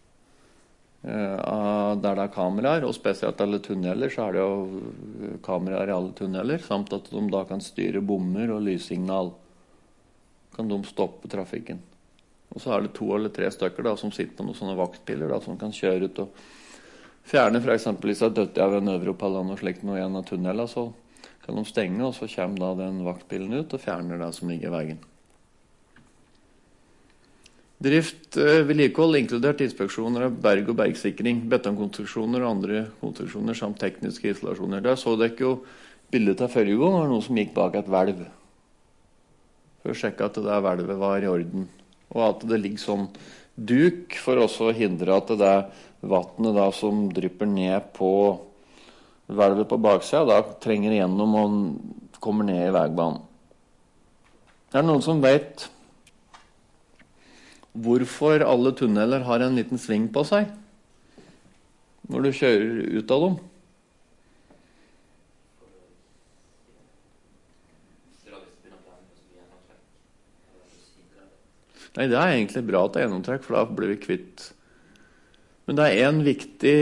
Uh, der det er kameraer, og spesielt alle tunneler, så er det jo kameraer i alle tunneler, samt at de da kan styre bommer og lyssignal. Kan de stoppe trafikken. Og så er det to eller tre stykker da, som sitter på noen sånne vaktbiler da, som kan kjøre ut og fjerne, for eksempel hvis det er dødt av en Europall eller noe slikt noe igjen av tunnelen, så kan de stenge, og så kommer da den vaktbilen ut og fjerner det som ligger i veien. Drift, vedlikehold, inkludert inspeksjoner av berg- og bergsikring, betongkonstruksjoner og andre konstruksjoner samt tekniske installasjoner. Der så dere jo bildet av forrige gang, var noe som gikk bak et hvelv. For å sjekke at det der hvelvet var i orden. Og at det ligger sånn duk for også å hindre at det der vattnet da som drypper ned på hvelvet på baksida, da trenger igjennom og kommer ned i veibanen. Er det noen som vet hvorfor alle tunneler har en liten sving på seg når du kjører ut av dem? Nei, det er egentlig bra at det er gjennomtrekk, for da blir vi kvitt. Men det er en viktig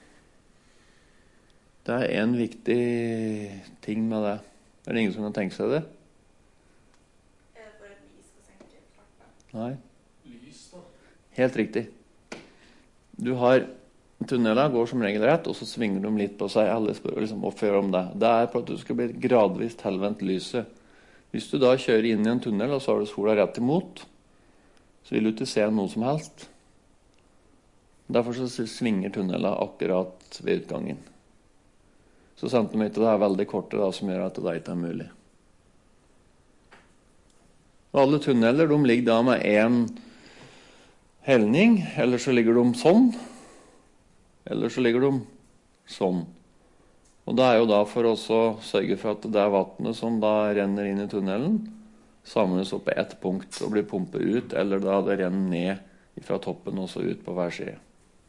det er en viktig ting med det. Er det ingen som kan tenke seg det? Er det for at vi skal senke farten? Nei. Lys, da. Helt riktig. Du har tunneler går som regel rett, og så svinger de litt på seg. Alle spør liksom oppfør om det. Det er for at du skal bli gradvis tilvendt lyset. Hvis du da kjører inn i en tunnel, og så har du sola rett imot, så vil du ikke se noe som helst. Derfor så svinger tunnelen akkurat ved utgangen. Så centimeter er veldig korte da, som gjør at det ikke er mulig. Og alle tunneler de ligger da med en helning, eller så ligger de sånn, eller så ligger de sånn. Og det er jo da for oss å sørge for at det er vattnet som da renner inn i tunnelen, samles opp på ett punkt og blir pumpet ut, eller da det renner ned fra toppen og så ut på hver side.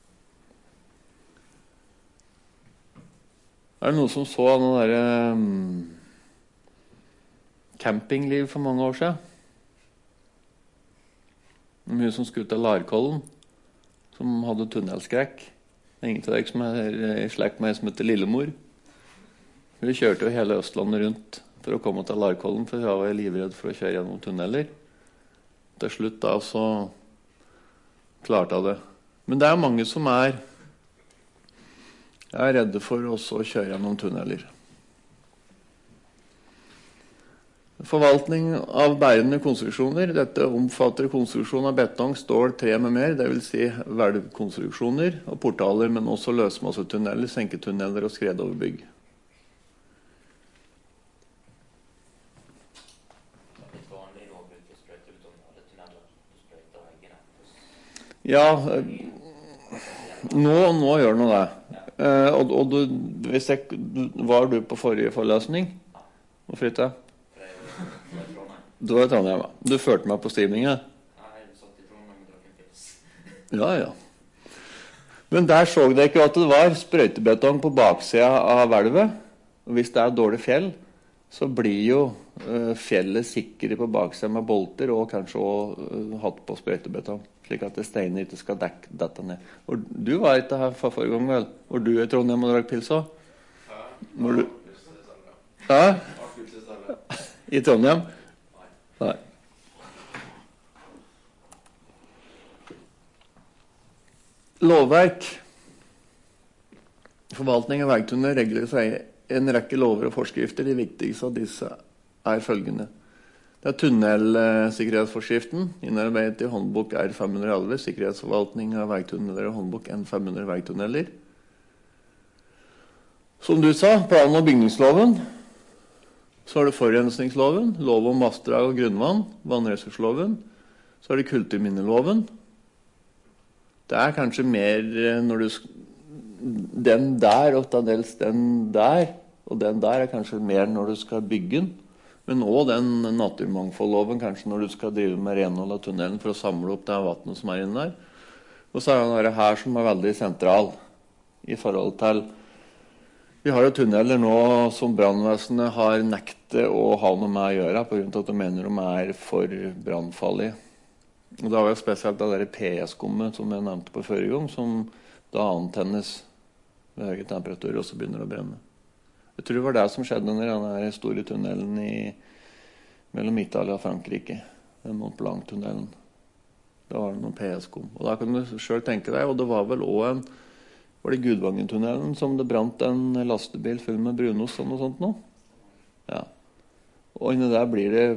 Er det noen som så noe der um, campingliv for mange år siden? Mye som skulle til Larkollen, som hadde tunnelskrekk. Det er ingen av dere som er i slekt med en som heter Lillemor. Hun kjørte jo hele Østlandet rundt for å komme til Larkollen, for hun var livredd for å kjøre gjennom tunneler. Til slutt da så klarte hun det. Men det er mange som er Jeg er redde for også å kjøre gjennom tunneler. Forvaltning av bærende konstruksjoner. Dette omfatter konstruksjon av betong, stål, tre med mer, det vil si hvelvkonstruksjoner og portaler, men også løsmassetunneler, senketunneler og skredoverbygg. Ja, nå, nå gjør noe det. Uh, og, og du, hvis jeg, var du på forrige forelesning? Og Fritte? Du var i Trondheim, ja. Du førte meg på stivningen? Ja, ja. Men der så dere ikke at det var sprøytebetong på baksida av hvelvet. Og hvis det er dårlig fjell, så blir jo uh, fjellet sikre på baksida med bolter, og kanskje også uh, hatt på sprøytebetong, slik at det steiner ikke skal dekke dette ned. Og du var ikke her for forrige gang, vel? Var du i Trondheim og drakk pils også? Var du? Ja? I Trondheim? Nei. Lovverk. Forvaltning av veiktunneler regler seg en rekke lover og forskrifter. De viktigste av disse er følgende. Det er tunnelsikkerhetsforskriften, innarbeidet i håndbok R fem hundre elleve, sikkerhetsforvaltning av veitunneler og håndbok N fem hundre veitunneler. Som du sa, plan- og bygningsloven. Så er det forurensningsloven, lov om vassdrag og grunnvann, vannressursloven. Så er det kulturminneloven. Det er kanskje mer når du den der og til dels den der, og den der er kanskje mer når du skal bygge den, men også den naturmangfoldloven kanskje når du skal drive med renhold av tunnelen for å samle opp det vattnet som er inne der. Og så er det den her som er veldig sentral i forhold til. Vi har jo tunneler nå som brannvesenet har nektet å ha noe med å gjøre på grunn av at de mener de er for brannfarlige. Og da var jo spesielt det der P S-skummet som jeg nevnte på forrige gang, som da antennes ved høye temperaturer, og så begynner det å brenne. Jeg tror det var det som skjedde under den store tunnelen i, mellom Italia og Frankrike, den Mont Blanc-tunnelen. Da var det noen P S-skum. Og da kan du selv tenke deg, og det var vel også en, var det Gudvangen-tunnelen som det brant en lastebil full med brunost og noe sånt nå? Ja. Og inni der blir det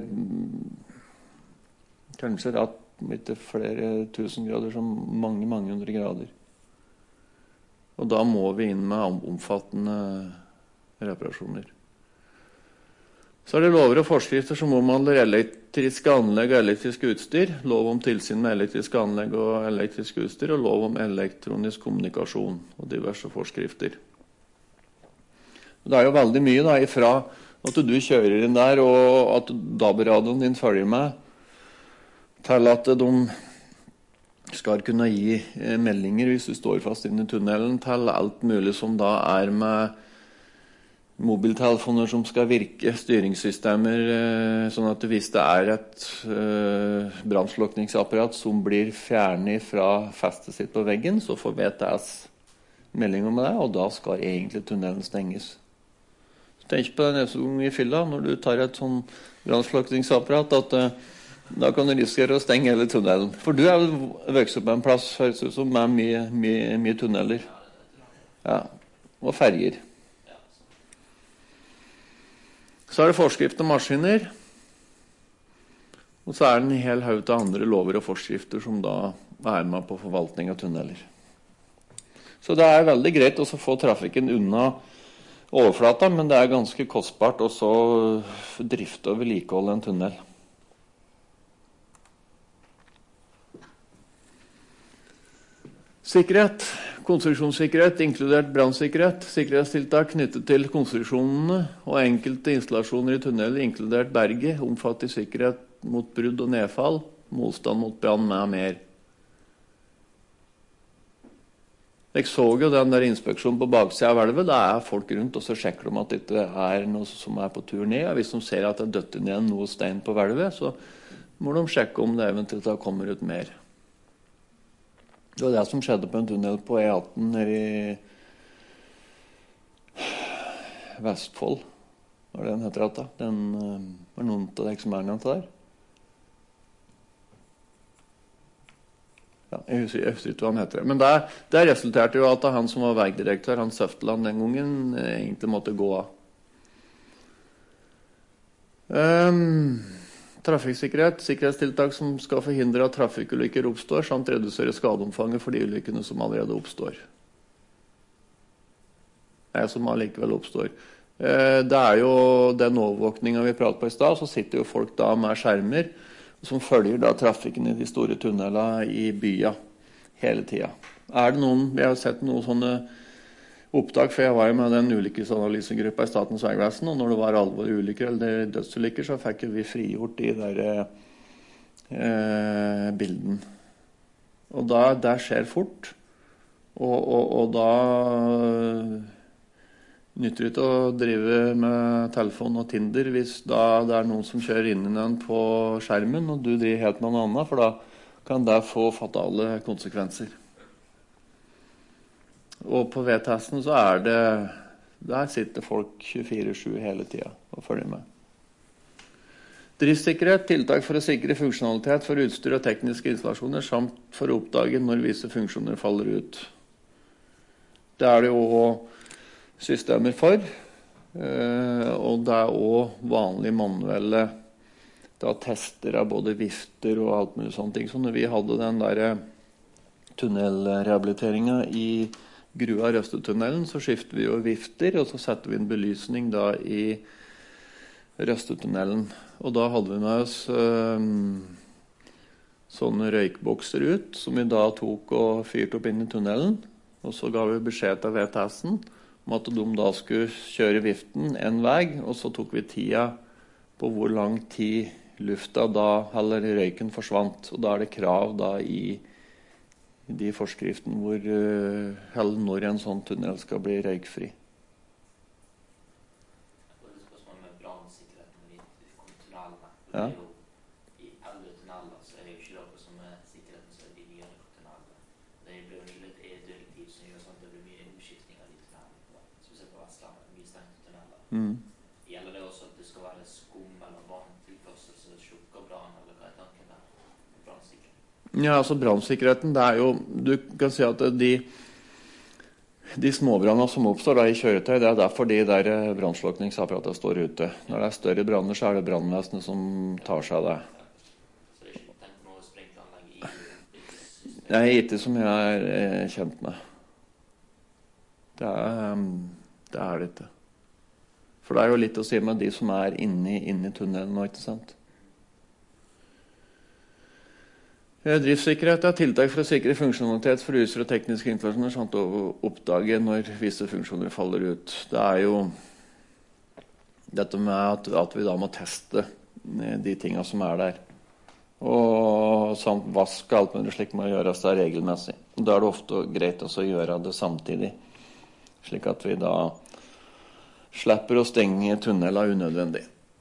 kanskje rett ikke flere tusen grader, som mange, mange hundre grader. Og da må vi inn med omfattende reparasjoner. Så er det lover og forskrifter som omhandler elektriske anlegg og elektrisk utstyr, lov om tilsyn med elektriske anlegg og elektrisk utstyr, og lov om elektronisk kommunikasjon og diverse forskrifter. Det er jo veldig mye da, ifra at du kjører inn der, og at D A B-radioen din følger med, til at de skal kunne gi meldinger hvis du står fast inn i tunnelen, til alt mulig som da er med mobiltelefoner som skal virke, styringssystemer, sånn at hvis det er et uh, brannslukningsapparat som blir fjernet fra festet sitt på veggen, så får V T S melding om det, og da skal egentlig tunnelen stenges. Tenk på det neste gang i fylla, når du tar et sånn brannslukningsapparat, at uh, da kan du risikere å stenge hele tunnelen. For du er vel vokst opp på en plass, høres ut som, med mye, mye, mye tunneler. Ja, og ferger. Så er det forskrift om maskiner. Og så er det en hel haug av andre lover og forskrifter som da er med på forvaltning av tunneler. Så det er veldig greit å få trafikken unna overflata, men det er ganske kostbart å drifte og vedlikeholde en tunnel. Sikkerhet, konstruksjonssikkerhet, inkludert brannsikkerhet, sikkerhetstiltak knyttet til konstruksjonene og enkelte installasjoner i tunneler, inkludert berget, omfatter sikkerhet mot brudd og nedfall, motstand mot brann med mer. Jeg så jo den der inspeksjonen på baksiden av elven, da er folk rundt, og så sjekker de at det ikke er noe som er på tur ned. Hvis de ser at det er dødt ned noe stein på elven, så må de sjekke om det eventuelt kommer ut mer. Det var det som skjedde på en tunnel på E atten her i Vestfold. Hva er det den heter da? Den var noen av deg som er nevnt der. Ja, jeg husker, jeg husker ikke hva han heter. Men det, det resulterte jo at han som var vegdirektør, han Søfteland den gangen, egentlig måtte gå av. Um, Trafikksikkerhet, sikkerhetstiltak som skal forhindre at trafikkulykker oppstår, samt redusere skadeomfanget for de ulykkene som allerede oppstår. Nei, som allikevel oppstår. Det er jo den overvåkningen vi pratet på i sted, så sitter jo folk da med skjermer som følger da trafikken i de store tunnelene i byen hele tiden. Er det noen, vi har sett noen sånne opptak, for jeg var jo med den ulykkesanalysegruppen i Statens vegvesen, og når det var alvorlige ulykker eller dødsulykker, så fikk vi frigjort de der eh, bilden. Og da, det skjer fort, og, og, og da nytter det ikke å drive med telefon og Tinder hvis da det er noen som kjører inn i den på skjermen, og du driver helt med noe annet, for da kan det få fatale konsekvenser. Og på V T S-en så er det, der sitter folk tjuefire sju hele tiden og følger med. Driftssikkerhet, tiltak for å sikre funksjonalitet for utstyr og tekniske installasjoner, samt for å oppdage når visse funksjoner faller ut. Det er det jo systemer for, og det er også vanlige manuelle da, tester av både vifter og alt mulig sånne ting. Så når vi hadde den der tunnelrehabiliteringen i Grua Røstetunnelen, så skifter vi jo vifter, og så setter vi inn belysning da i Røstetunnelen. Og da hadde vi med oss øh, sånne røykbokser ut, som vi da tok og fyrte opp inn i tunnelen. Og så ga vi beskjed til V T S-en om at de da skulle kjøre viften en vei, og så tok vi tida på hvor lang tid lufta da, eller røyken forsvant. Og da er det krav da i, i de forskriftene hvor, eller når en sånn tunnel skal bli røykfri. Ja. I alle tunneler så er det jo ikke noe som er sikkerheten som er de nye tunnelene. Det blir jo litt E-direktiv som gjør sånn at det blir mye omskiftning av de tunnelene. Spesielt på Vestlandet, mye stengte tunneler. Mm. Gjelder det også at det skal være skum eller vanntilførsel, så slukker brann, eller hva er tanken der? Brannsikkerhet? Ja, altså brannsikkerheten, det er jo, du kan si at de De småbrannene som oppstår da i kjøretøy, det er derfor de der brannslukningsapparatene står ute. Når det er større branner, så er det brannvesenet som tar seg av det. Så det er ikke tenkt noe springtanlegg i? Det er ikke som jeg er kjent med. Det er det, er det ikke. For det er jo litt å si med de som er inne, inne i tunnelen nå, ikke sant? Driftssikkerhet er tiltak for å sikre funksjonalitet for user og tekniske installasjoner samt å oppdage når visse funksjoner faller ut. Det er jo dette med at, at vi da må teste de tingene som er der. Og samt vask og alt mulig slik må gjøres der regelmessig. Da er det ofte greit også å gjøre det samtidig, slik at vi da slipper å stenge tunneler unødvendig.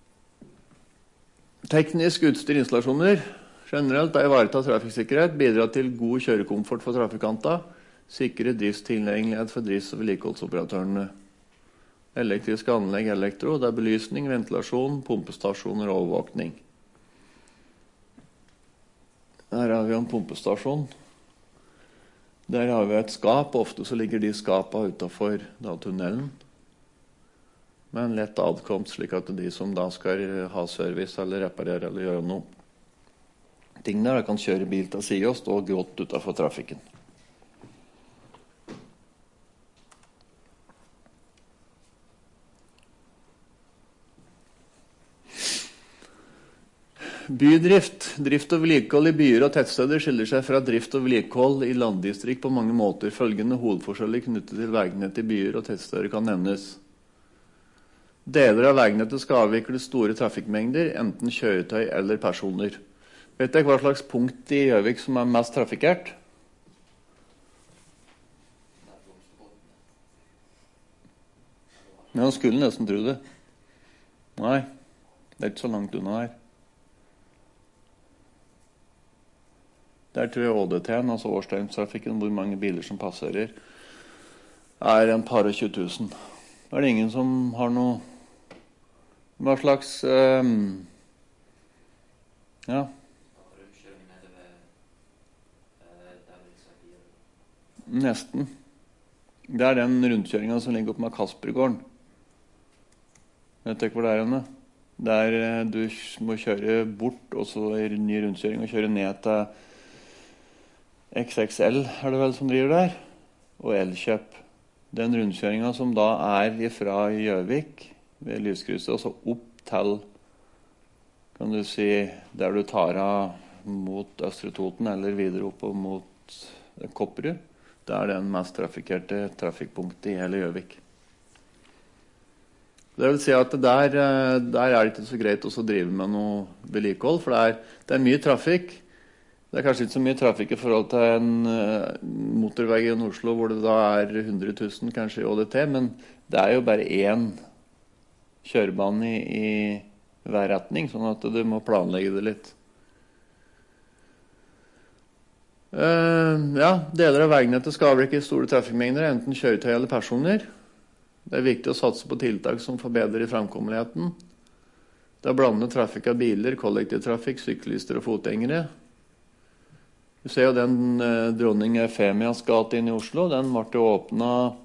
Teknisk utstyrinstallasjoner generelt er ivareta trafikksikkerhet, bidra til god kjørekomfort for trafikanter, sikre driftstilgjengelighet for drifts- og vedlikeholdsoperatørene. Elektriske anlegg, elektro, det er belysning, ventilasjon, pumpestasjoner og overvåkning. Her har vi en pumpestasjon. Der har vi et skap, og ofte så ligger de skapene utenfor da, tunnelen. Med en lett adkomst, slik at de som da skal ha service eller reparere eller gjøre noe ting der, kan kjøre bil til siden og stå godt utenfor trafikken. Bydrift. Drift og vedlikehold i byer og tettsteder skiller seg fra drift og vedlikehold i landdistrikt på mange måter. Følgende hovedforskjeller knyttet til veignett i byer og tettsteder kan nevnes. Deler av veignettet skal avvikle store trafikkmengder, enten kjøretøy eller personer. Vet dere hva slags punkt i Gjøvik som er mest trafikert? Men han skulle nesten tro det. Nei, det er ikke så langt unna her. Der tror jeg Å D T-en, altså årsdøgnstrafikken, hvor mange biler som passerer, er en par og tjue tusen. Da er det ingen som har noe hva slags um, ja nesten. Det er den rundkjøringen som ligger opp med Kaspergården. Vet dere hvor det er henne? Der du må kjøre bort, og så er det en ny rundkjøring, og kjøre ned til X X L, er det vel som driver der, og Elkjøp. Den rundkjøringen som da er fra Gjøvik, ved lyskrysset, og så opp til, kan du si, der du tar av mot Østre Toten, eller videre opp og mot Kopperud. Det er den mest trafikkerte trafikkpunktet i hele Gjøvik. Det vil si at der, der er det ikke så greit å drive med noe vedlikehold, for det er, det er mye trafikk. Det er kanskje ikke så mye trafikk i forhold til en motorvei i Oslo, hvor det da er hundre tusen kanskje i Å D T, men det er jo bare én kjørebane i, i hver retning, sånn at du må planlegge det litt. Uh, ja, deler av veignettet skal avdekke store trafikkmengder, enten kjøretøy eller personer. Det er viktig å satse på tiltak som forbedrer framkommeligheten. Det er blandet trafikk av biler, kollektivtrafikk, syklister og fotgjengere. Du ser jo den uh, dronning Efemias gate inn i Oslo, den ble jo åpnet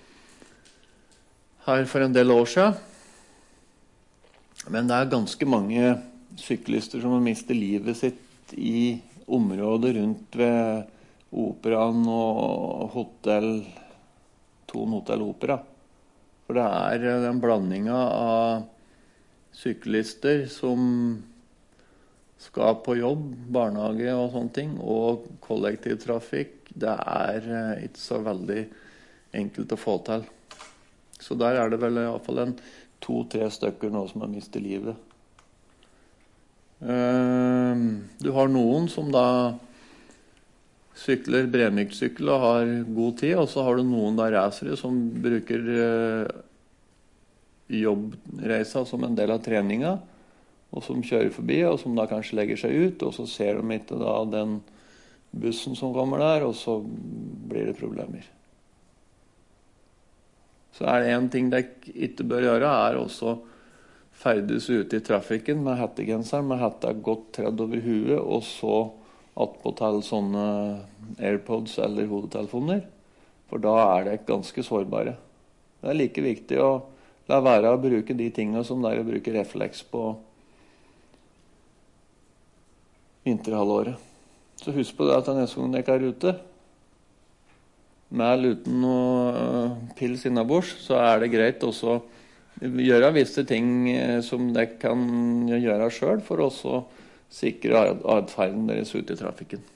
her for en del år siden. Men det er ganske mange syklister som har mistet livet sitt i området rundt ved Operaen og hotell, Thon Hotell Opera. For det er den blandingen av syklister som skal på jobb, barnehage og sånne ting, og kollektivtrafikk, det er eh, ikke så veldig enkelt å få til. Så der er det vel i hvert fall en to-tre stykker nå som har mistet livet. Uh, du har noen som da sykler bremyksykkel og har god tid, og så har du noen da racere som bruker uh, jobbreisa som en del av treninga, og som kjører forbi, og som da kanskje legger seg ut, og så ser de ikke da den bussen som kommer der, og så blir det problemer. Så er det en ting dere ikke bør gjøre, er også ferdes ute i trafikken med hettegenseren, med hetta godt tredd over huet, og så attpåtil sånne AirPods eller hodetelefoner, for da er det ganske sårbare. Det er like viktig å la være å bruke de tingene som der å bruke refleks på vinterhalvåret. Så husk på det at neste gang dere er ute, med eller uten noe pils innabords, så er det greit også gjøre visse ting som dere kan gjøre selv for å sikre atferden deres ute i trafikken.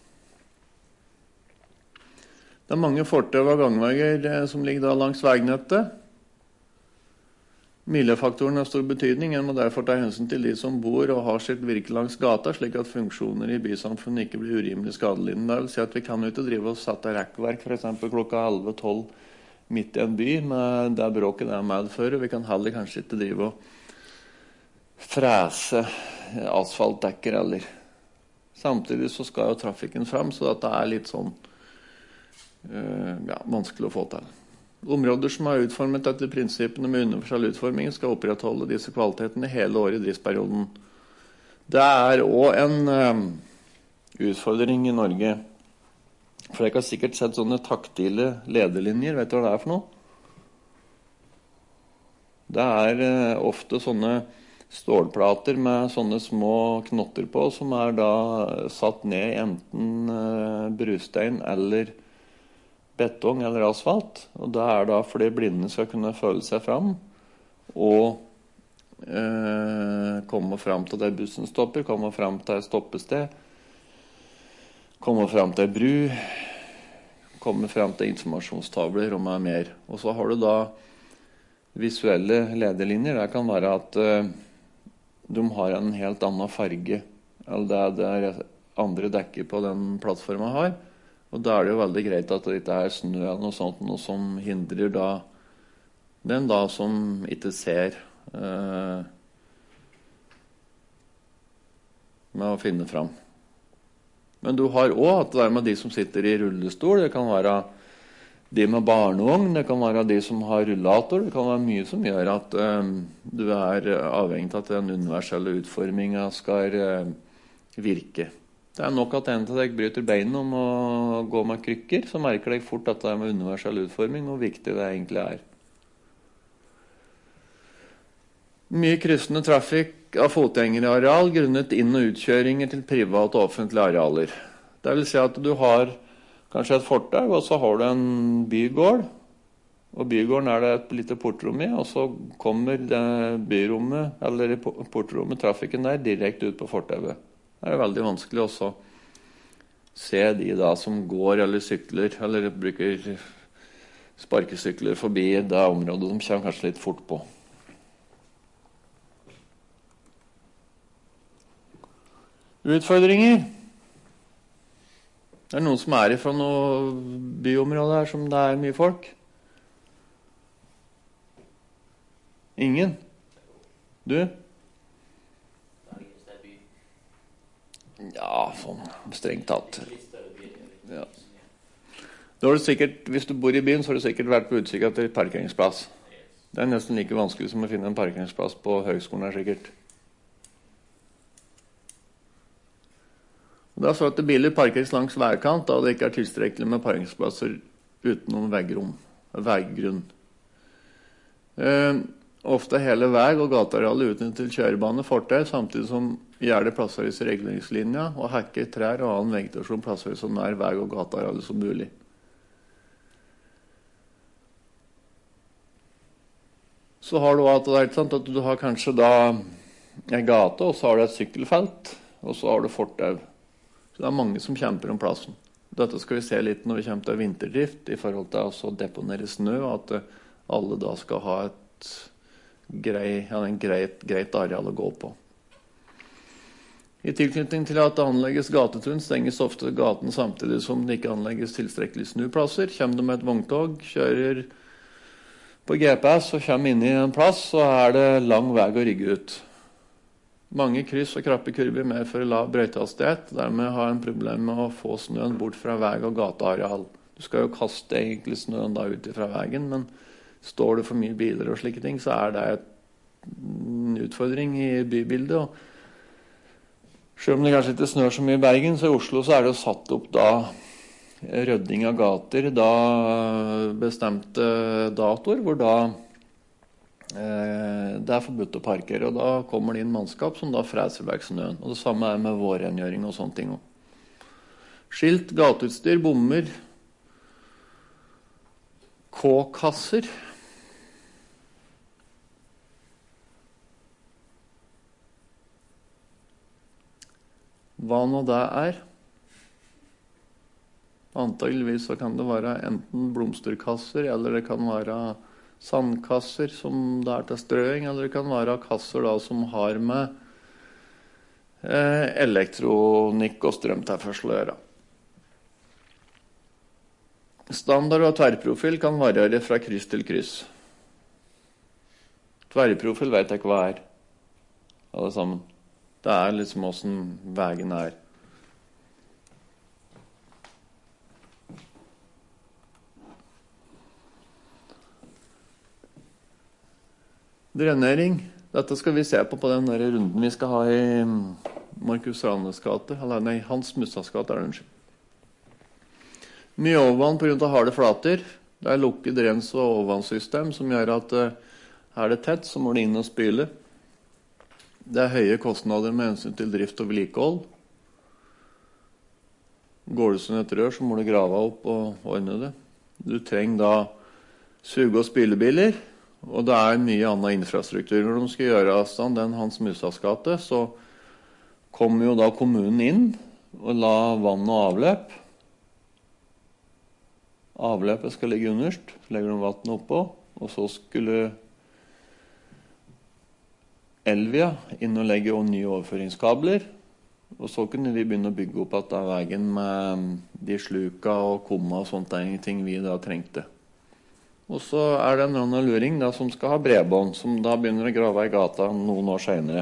Det er mange fortau og gangveier som ligger da langs veignettet. Miljøfaktoren har stor betydning. En må derfor ta hensyn til de som bor og har sitt virke langs gata, slik at funksjoner i bysamfunnet ikke blir urimelig skadelidende. Det vil si at vi kan jo ikke drive og sette rekkverk for eksempel klokka elleve tolv midt i en by med det bråket det medfører. Vi kan heller kanskje ikke drive og frese asfaltdekker eller. Samtidig så skal jo trafikken fram, så det er litt sånn uh, ja, vanskelig å få til. Områder som er utformet etter prinsippene med universell utforming skal opprettholde disse kvalitetene hele året i driftsperioden. Det er også en uh, utfordring i Norge. For jeg har sikkert sett sånne taktile lederlinjer. Vet du hva det er for noe? Det er uh, ofte sånne stålplater med sånne små knotter på, som er da satt ned i enten uh, brustein eller betong eller asfalt, og det er da fordi blinde skal kunne føle seg fram og eh, komme fram til der bussen stopper, komme fram til et stoppested, komme fram til bru, komme fram til informasjonstavler og med mer. Og så har du da visuelle lederlinjer. Det kan være at eh, de har en helt annen farge enn det det andre dekker på den plattformen har. Og da er det jo veldig greit at det ikke er snø eller noe sånt, noe som hindrer da den da som ikke ser eh, med å finne fram. Men du har også at det er med de som sitter i rullestol, det kan være de med barnevogn, det kan være de som har rullator, det kan være mye som gjør at eh, du er avhengig av at den universelle utformingen skal eh, virke. Det er nok at en av deg bryter beinen om å gå med krykker, så merker deg fort at det er med universell utforming, hvor viktig det egentlig er. Mye kryssende trafikk av fotgjengerareal grunnet inn- og utkjøringer til private og offentlige arealer. Det vil si at du har kanskje et fortau, og så har du en bygård, og bygården er det et lite portrom i, og så kommer det byrommet, eller portrommet, trafikken der, direkte ut på fortauet. Det er veldig vanskelig også å se de da som går eller sykler, eller bruker sparkesykler forbi det området de kommer kanskje litt fort på. Utfordringer. Det er noen som er fra noe byområde her som det er mye folk. Ingen? Du? Ja, sånn strengt tatt. Ja. Da har du sikkert, hvis du bor i byen, så har du sikkert vært på utkikk etter parkeringsplass. Det er nesten like vanskelig som å finne en parkeringsplass på høgskolen her, sikkert. Det er så at biler parkeres langs veikant, da det ikke er tilstrekkelig med parkeringsplasser utenom veggrom, veigrunn. Eh, ofte hele vei- og gatearealet utnyttet til kjørebane fortau, samtidig som gjerdet plasseres i reguleringslinja, og hekker, trær og annen vegetasjon plasseres så nær vei- og gatearealet som mulig. Så har du at, det er sant, at du har kanskje da en gate, og så har du et sykkelfelt, og så har du fortau. Så det er mange som kjemper om plassen. Dette skal vi se litt når vi kommer til vinterdrift, i forhold til å deponere snø, at alle da skal ha et grei, ja, en greit, greit areal å gå på. I tilknytning til at det anlegges gatetun, stenges ofte gaten samtidig som det ikke anlegges tilstrekkelig snuplasser. Kommer du med et vogntog, kjører på G P S og kommer inn i en plass, så er det lang vei å rygge ut. Mange kryss og krappe kurver medfører lav brøytehastighet, dermed har en problem med å få snøen bort fra vei og gateareal. Du skal jo kaste egentlig snøen da ut fra veien, men står det for mye biler og slike ting, så er det en utfordring i bybildet. Og selv om det kanskje ikke snør så mye i Bergen, så i Oslo så er det jo satt opp da rødding av gater, da bestemte datoer, hvor da eh, det er forbudt å parkere, og da kommer det inn mannskap som da freser vekk snøen. Og det samme er med vårrengjøring og sånne ting også. Skilt, gateutstyr, bommer, K-kasser. Hva nå det er? Antageligvis så kan det være enten blomsterkasser, eller det kan være sandkasser som det er til strøing, eller det kan være kasser da som har med eh, elektronikk og strømtilførsel å gjøre. Standard og tverrprofil kan variere fra kryss til kryss. Tverrprofil vet jeg ikke hva er, alle sammen. Det er liksom hvordan veien er. Drenering. Dette skal vi se på på den der runden vi skal ha i Markus Ranes gate, eller nei, Hans Mussas gate er det unnskyld. Mye overvann på grunn av harde flater. Det er lukket rens- og overvannssystem som gjør at uh, er det tett, så må det inn og spyle. Det er høye kostnader med hensyn til drift og vedlikehold. Går det sånn et rør, så må du grave opp og ordne det. Du trenger da suge- og spylebiler, og det er mye annen infrastruktur. Når de skal gjøre avstand den Hans Mussas gate, så kommer jo da kommunen inn og la vann og avløp. Avløpet skal ligge underst, legger de vatten oppå, og så skulle Elvia inn og legge nye overføringskabler, og så kunne vi begynne å bygge opp at av veien med de sluka og komma og sånt, det er ting vi da trengte. Og så er det en annen luring da, som skal ha bredbånd, som da begynner å grave i gata noen år senere.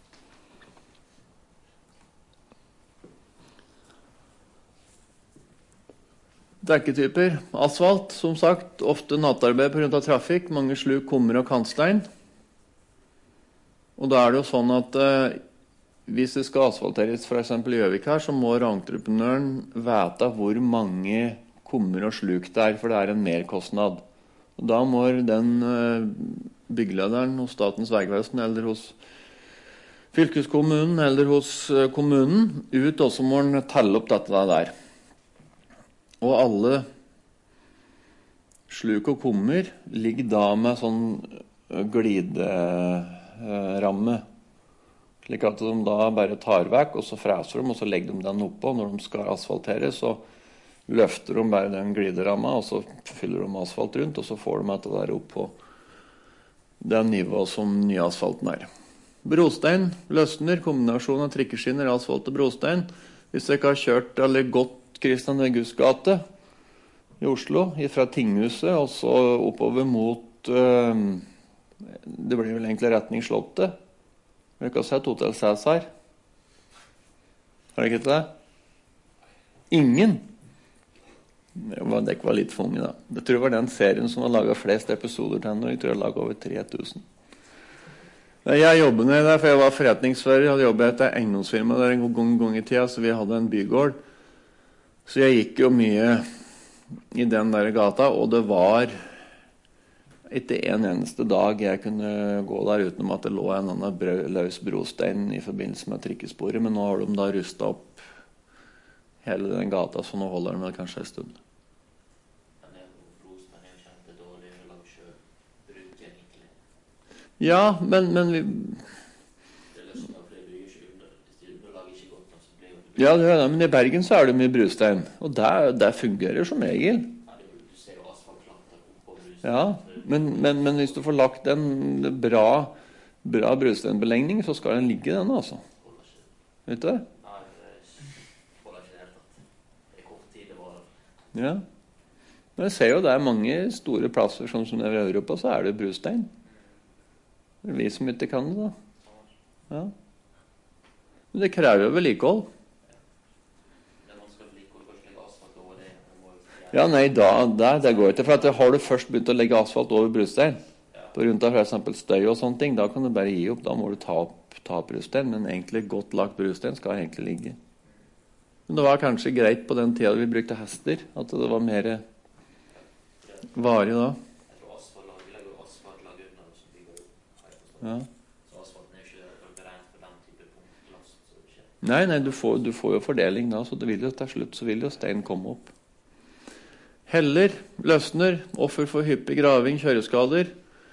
Dekketyper. Asfalt, som sagt, ofte nattarbeid på grunn av trafikk, mange sluk, kummer og kantstein. Og da er det jo sånn at eh, hvis det skal asfalteres for eksempel i Gjøvik her, så må entreprenøren vite hvor mange kummer og sluk det er, for det er en merkostnad. Og da må den eh, bygglederen hos Statens Vegvesen eller hos fylkeskommunen eller hos eh, kommunen ut, og så må han telle opp dette der. Og alle sluk og kummer ligger da med sånn glide ramme, slik at de da bare tar vekk, og så freser de, og så legger de den oppå. Når de skal asfaltere, så løfter de bare den glideramma, og så fyller de asfalt rundt, og så får de dette der opp på den nivået som nyasfalten er. Brostein, løsner, kombinasjon av trikkeskinner, asfalt og brostein. Hvis jeg ikke har kjørt eller gått Kristian Augusts gate i Oslo, fra Tinghuset, og så oppover mot øh, det blir vel egentlig retning Slottet. Har du ikke sett Hotel Cæsar? Har du ikke det? Ingen? Det var, det var litt for unge da. Jeg tror det var den serien som har laget flest episoder til henne, og jeg tror jeg har laget over tre tusen. Jeg jobbet ned der, for jeg var forretningsfører. Jeg hadde jobbet etter eiendomsfirma der en gang, gang i tida, så vi hadde en bygård. Så jeg gikk jo mye i den der gata, og det var etter en eneste dag jeg kunne gå der utenom at det lå en annen brø, løs brostein i forbindelse med trikkesporet, men nå har de da rustet opp hele den gata, så nå holder den vel kanskje en stund. Ja, men, men vi... Ja, det er det, men i Bergen så er det mye brustein. Og der, der fungerer som regel. Ja, det er jo, du ser jo asfaltklapper på brusen. Ja, men, men, men hvis du får lagt en bra, bra brusteinbelegning, så skal den ligge den, altså. Holder ikke. Vet du det? Nei, det holder ikke helt tatt. Det er kort tid det var. Ja. Men jeg ser jo det er mange store plasser, sånn som i Europa, så er det brustein. Det er vi som ikke kan det, da. Ja. Men det krever jo vedlikehold. Men man skal vedlikehold først legge asfalt over det. Man må jo- Ja, nei, da, der, det går ikke. For at har du først begynt å legge asfalt over brustein, på grunn av for eksempel støy og sånne ting, da kan du bare gi opp. Da må du ta opp, ta opp brustein, men egentlig godt lagt brustein skal egentlig ligge. Men det var kanskje greit på den tida vi brukte hester, at det var mer varig da. Jeg tror asfalt, vi legger jo asfaltlag under som bygger opp. Har jeg forstått. Ja. Så asfalten er ikke beregnet for den type punktlast. Så det skjer. Nei, nei, du får, du får jo fordeling da, så det vil jo til slutt så vil jo stein komme opp. Heller, løsner, offer for hyppig graving, kjøreskader.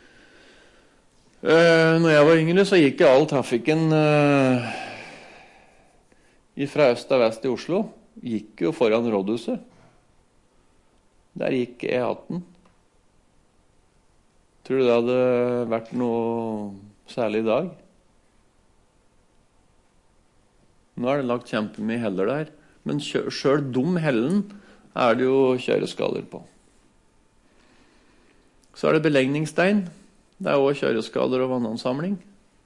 Uh, når jeg var yngre så gikk all trafikken uh, fra øst og vest i Oslo, gikk jo foran rådhuset. Der gikk E atten. Tror du det hadde vært noe særlig i dag? Nå er det lagt kjempemye heller der, men selv dum hellen er det jo kjøreskader på. Så er det belegningsstein. Det er også kjøreskader og vannansamling.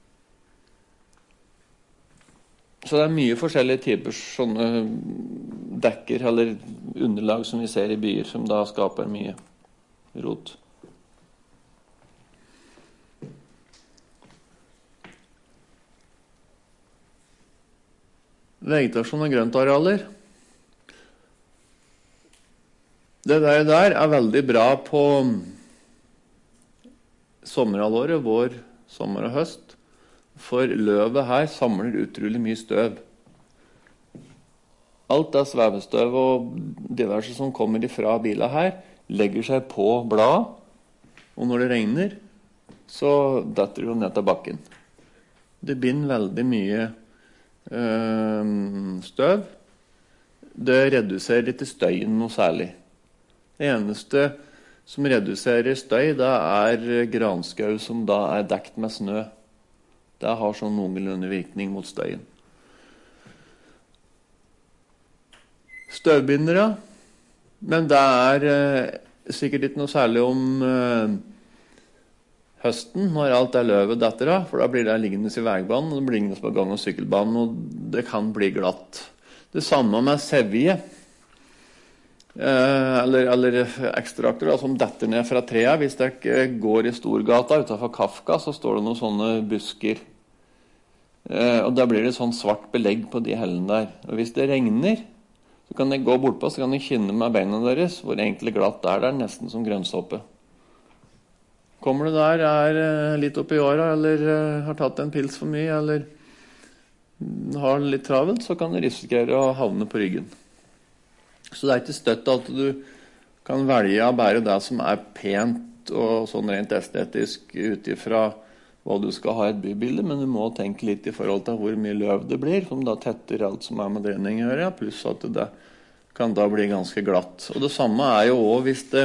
Så det er mye forskjellige typer sånne dekker eller underlag som vi ser i byer, som da skaper mye rot. Vegetasjon og grøntarealer. Det der, der er veldig bra på sommerhalvåret, vår, sommer og høst. For løvet her samler utrolig mye støv. Alt er svevestøv og diverse som kommer ifra bilen her, legger seg på blad, og når det regner, så detter det jo ned til bakken. Det binder veldig mye øh, støv. Det reduserer ikke støyen noe særlig. Det eneste som reduserer støy, det er granskau som da er dekt med snø. Det har sånn noenlunde virkning mot støyen. Støvbindere, men det er eh, sikkert ikke noe særlig om eh, høsten, når alt er løvet detter av, for da blir det liggende i veibanen, og det blir liggende på gang- og sykkelbanen, og det kan bli glatt. Det samme med sevje, eh, eller, eller ekstrakter da, som detter ned fra treet. Hvis det ikke går i Storgata utenfor Kafka, så står det noen sånne busker. Eh, og da blir det sånn svart belegg på de hellene der. Og hvis det regner, så kan jeg gå bort på, så kan jeg kynne med beina deres, hvor egentlig glatt er det, nesten som grønnsåpe. Kommer du der, er eh, litt oppi åra, eller eh, har tatt en pils for mye, eller har det litt travelt, så kan du risikere å havne på ryggen. Så det er ikke støtt at du kan velge å bære det som er pent og sånn rent estetisk utifra hva du skal ha i et bybilde, men du må tenke litt i forhold til hvor mye løv det blir, som da tetter alt som er med drenning å gjøre, pluss at det kan da bli ganske glatt. Og det samme er jo også hvis det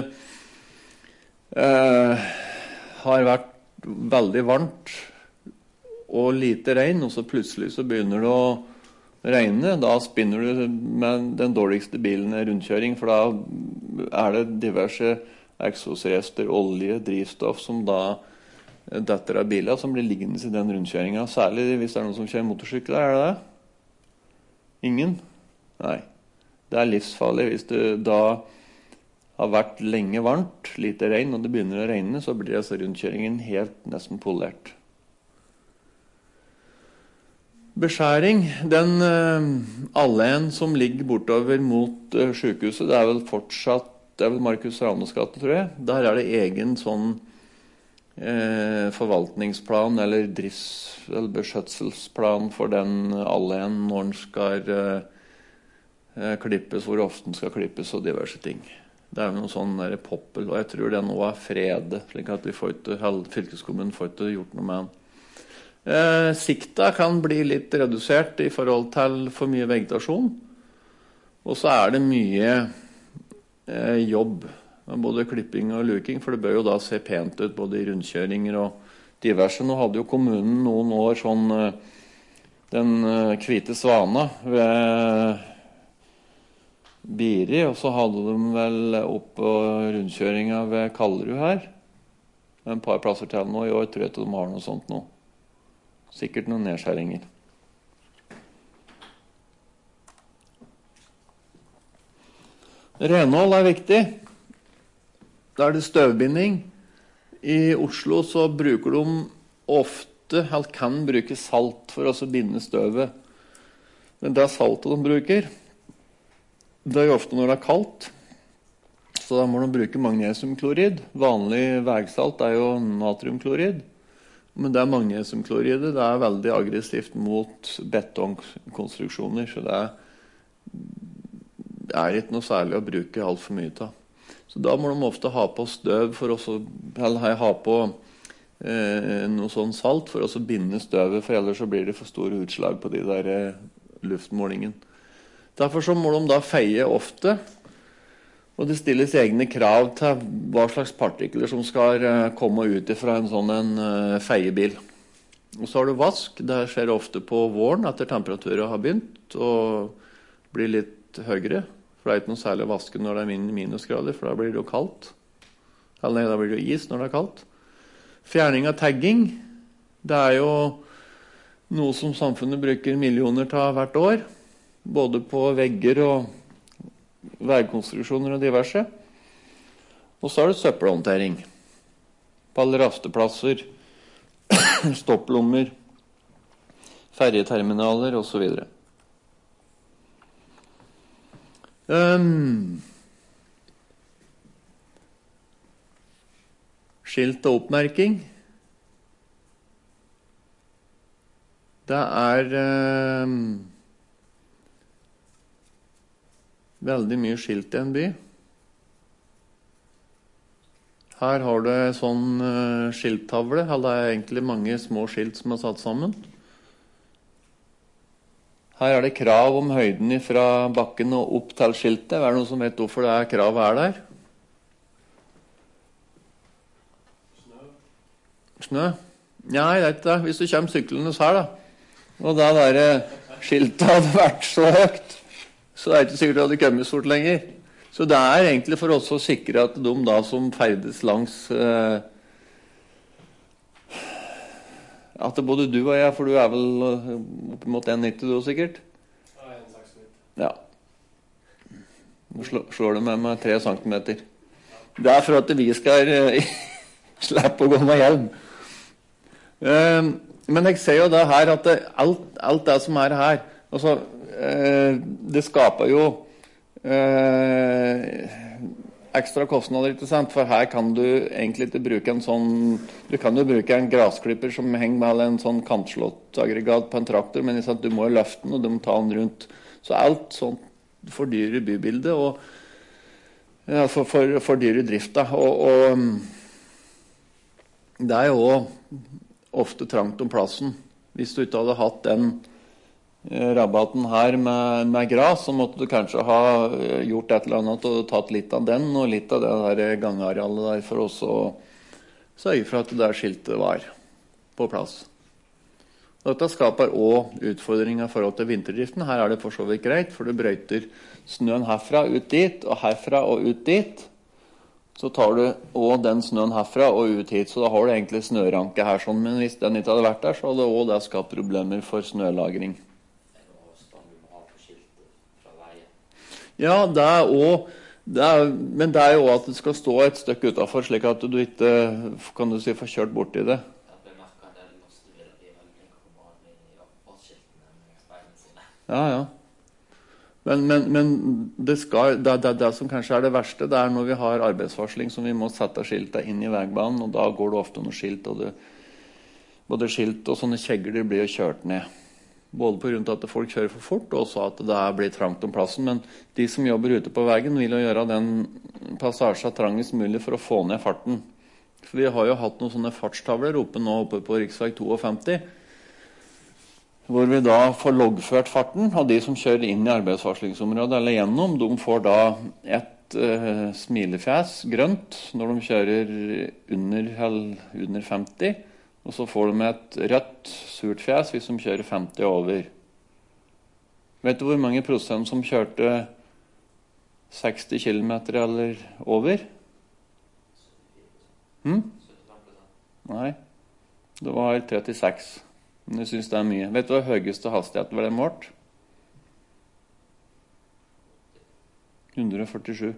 eh, har vært veldig varmt og lite regn, og så plutselig så begynner det å regne. Da spinner du med den dårligste bilen i rundkjøring, for da er det diverse eksosrester, olje, drivstoff som da detter av biler som blir liggende i den rundkjøringen. Særlig hvis det er noen som kjører motorsykler, er det det? Ingen? Nei. Det er livsfarlig hvis det da har vært lenge varmt, lite regn, og det begynner å regne, så blir altså rundkjøringen helt nesten polert. Beskjæring, den uh, alléen som ligger bortover mot uh, sykehuset, det er vel fortsatt, det er vel Markus Ranes gate, tror jeg. Der er det egen sånn uh, forvaltningsplan eller drifts- eller beskjøtselsplan for den alléen når den skal uh, uh, klippes, hvor ofte den skal klippes og diverse ting. Det er jo noe sånn der poppel, og jeg tror det nå er fredet, slik at vi får ikke, fylkeskommunen får ikke gjort noe med den. Eh, sikta kan bli litt redusert i forhold til for mye vegetasjon. Og så er det mye eh, jobb med både klipping og luking, for det bør jo da se pent ut både i rundkjøringer og diverse. Nå hadde jo kommunen noen år sånn eh, den eh, hvite svana ved Biri, og så hadde de vel opp på rundkjøringa ved Kallerud her. En par plasser til nå i år, tror jeg de har noe sånt nå. Sikkert noen nedskjæringer. Renhold er viktig. Da er det støvbinding. I Oslo så bruker de ofte, eller kan bruke salt for å binde støvet. Men det saltet de bruker, det er jo ofte når det er kaldt. Så da må de bruke magnesiumklorid. Vanlig vegsalt er jo natriumklorid. Men det er magnesiumkloridet. Det er veldig aggressivt mot betongkonstruksjoner. Så det er, det er ikke noe særlig å bruke alt for mye av. Så da må de ofte ha på støv for å eller ha på eh, noe sånn salt for å binde støvet. For ellers så blir det for store utslag på de der eh, luftmålingen. Derfor så må de da feie ofte. Og det stilles egne krav til hva slags partikler som skal uh, komme ut fra en sånn en, uh, feiebil. Og så har du vask. Det skjer ofte på våren etter temperaturen har begynt og blir litt høyere. For det er ikke noe særlig å vaske når det er min minusgrader, for da blir det jo kaldt. Eller nei, da blir det jo is når det er kaldt. Fjerning av tagging. Det er jo noe som samfunnet bruker millioner til hvert år. Både på vegger og veikonstruksjoner og diverse. Og så er det søppelhåndtering. På alle rasteplasser, stopplommer, ferjeterminaler og så videre. Um, skilt og oppmerking. Det er um, veldig mye skilt i en by. Her har du sånn uh, skilttavle. Her er det egentlig mange små skilt som er satt sammen. Her er det krav om høyden fra bakken og opp til skiltet. Er det noen som vet hvorfor det er krav er der? Snø? Snø? Nei, det er ikke det. Hvis du kommer syklende her da, og da der skiltet hadde vært så høyt, så det er ikke sikkert det hadde kommet stort lenger. Så det er egentlig for oss å sikre at de da som ferdes langs eh, at det både du og jeg, for du er vel opp mot en nitti du sikkert? Ja, en seksti. Ja. Nå slår, slår du med meg tre centimeter. Det er for at vi skal eh, slippe å gå med hjelm. Eh, men jeg ser jo da her at det, alt, alt det som er her, altså Eh, det skaper jo eh, ekstra kostnader, ikke sant? For her kan du egentlig ikke bruke en sånn, du kan jo bruke en grasklipper som henger med en sånn kantslåttaggregat på en traktor, men du må jo løfte den, og du må ta den rundt. Så alt sånt fordyrer bybildet, og ja, for, for, fordyrer drifta. Og, og det er jo ofte trangt om plassen. Hvis du ikke hadde hatt den rabatten her med, med gras, så måtte du kanskje ha gjort et eller annet og tatt litt av den og litt av det der gangarealet der for oss å sørge for at det der skiltet var på plass. Dette skaper også utfordringer i forhold til vinterdriften. Her er det for så vidt greit, for du brøyter snøen herfra ut dit og herfra og ut dit. Så tar du også den snøen herfra og ut hit, så da har du egentlig snøranke her sånn, men hvis den ikke hadde vært der, så hadde også det skapt problemer for snølagring. Ja, det er også, det er, men det er jo at det skal stå et stykke utenfor, slik at du ikke, kan du si, får kjørt bort i det. Ja, ja. Men, men, men det, skal, det, det, det som kanskje er det verste, det er når vi har arbeidsvarsling som vi må sette skiltet inn i veibanen, og da går det ofte noen skilt, og det, både skilt og sånne kjegler blir jo kjørt ned. Både på grunn av at folk kjører for fort, og også at det blir trangt om plassen. Men de som jobber ute på veien vil jo gjøre den passasjen trangest mulig for å få ned farten. For vi har jo hatt noen sånne fartstavler oppe nå oppe på riksvei femtito. hvor vi da får loggført farten, og de som kjører inn i arbeidsvarslingsområdet eller gjennom, de får da et uh, smilefjes, grønt, når de kjører under, under femti, og så får de et rødt, surt fjes hvis de kjører femti over. Vet du hvor mange prosent som kjørte seksti kilometer eller over? Hm? Nei, det var trettiseks. Men jeg synes det er mye. Vet du hva høyeste hastighet var det målt? hundre førtisju.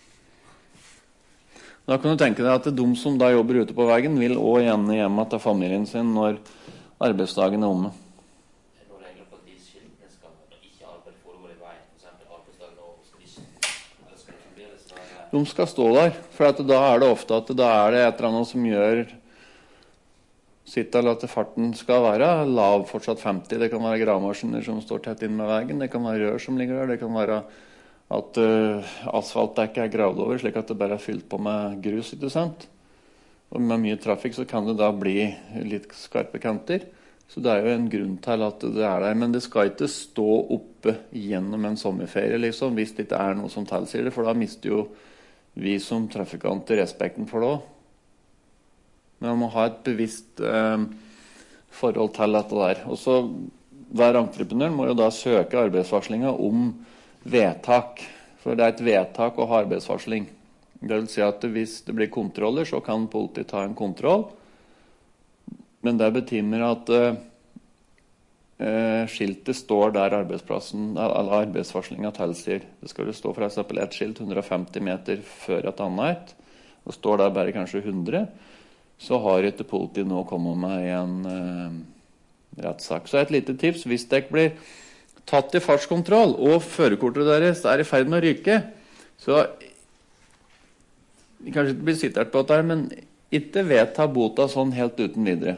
Da kan du tenke deg at de som da jobber ute på veien, vil også gjerne hjemme til familien sin når arbeidsdagen er omme. Er det noen regler på at de skiltene skal ikke arbeide foregår i veien, for eksempel arbeidsdagen og skal de ikke, eller skal det fremdeles være? De skal stå der, for at da er det ofte at da er det et eller annet som gjør sitt til at farten skal være lav, fortsatt femti. Det kan være gravemaskiner som står tett inn med veien, det kan være rør som ligger der, det kan være at uh, asfaltdekket er gravd over, slik at det bare er fylt på med grus, ikke sant? Og med mye trafikk så kan det da bli litt skarpe kanter. Så det er jo en grunn til at det er der. Men det skal ikke stå oppe gjennom en sommerferie, liksom, hvis det ikke er noe som tilsier det. For da mister jo vi som trafikanter respekten for det også. Men man må ha et bevisst eh, forhold til dette der. Og så hver entreprenør må jo da søke arbeidsvarslinga om vedtak. For det er et vedtak å ha arbeidsvarsling. Det vil si at hvis det blir kontroller, så kan politiet ta en kontroll. Men det betimer at eh, skiltet står der arbeidsplassen, eller arbeidsvarslinga tilsier. Det skal jo stå for eksempel et skilt hundre og femti meter før et annet, og står der bare kanskje hundre, så har ikke politiet nå kommet med en eh, rettssak. Så et lite tips, hvis det blir tatt i fartskontroll, og førerkortet deres er i ferd med å ryke, så vi kanskje ikke blir sittert på dette, men ikke vedta bota sånn helt uten videre.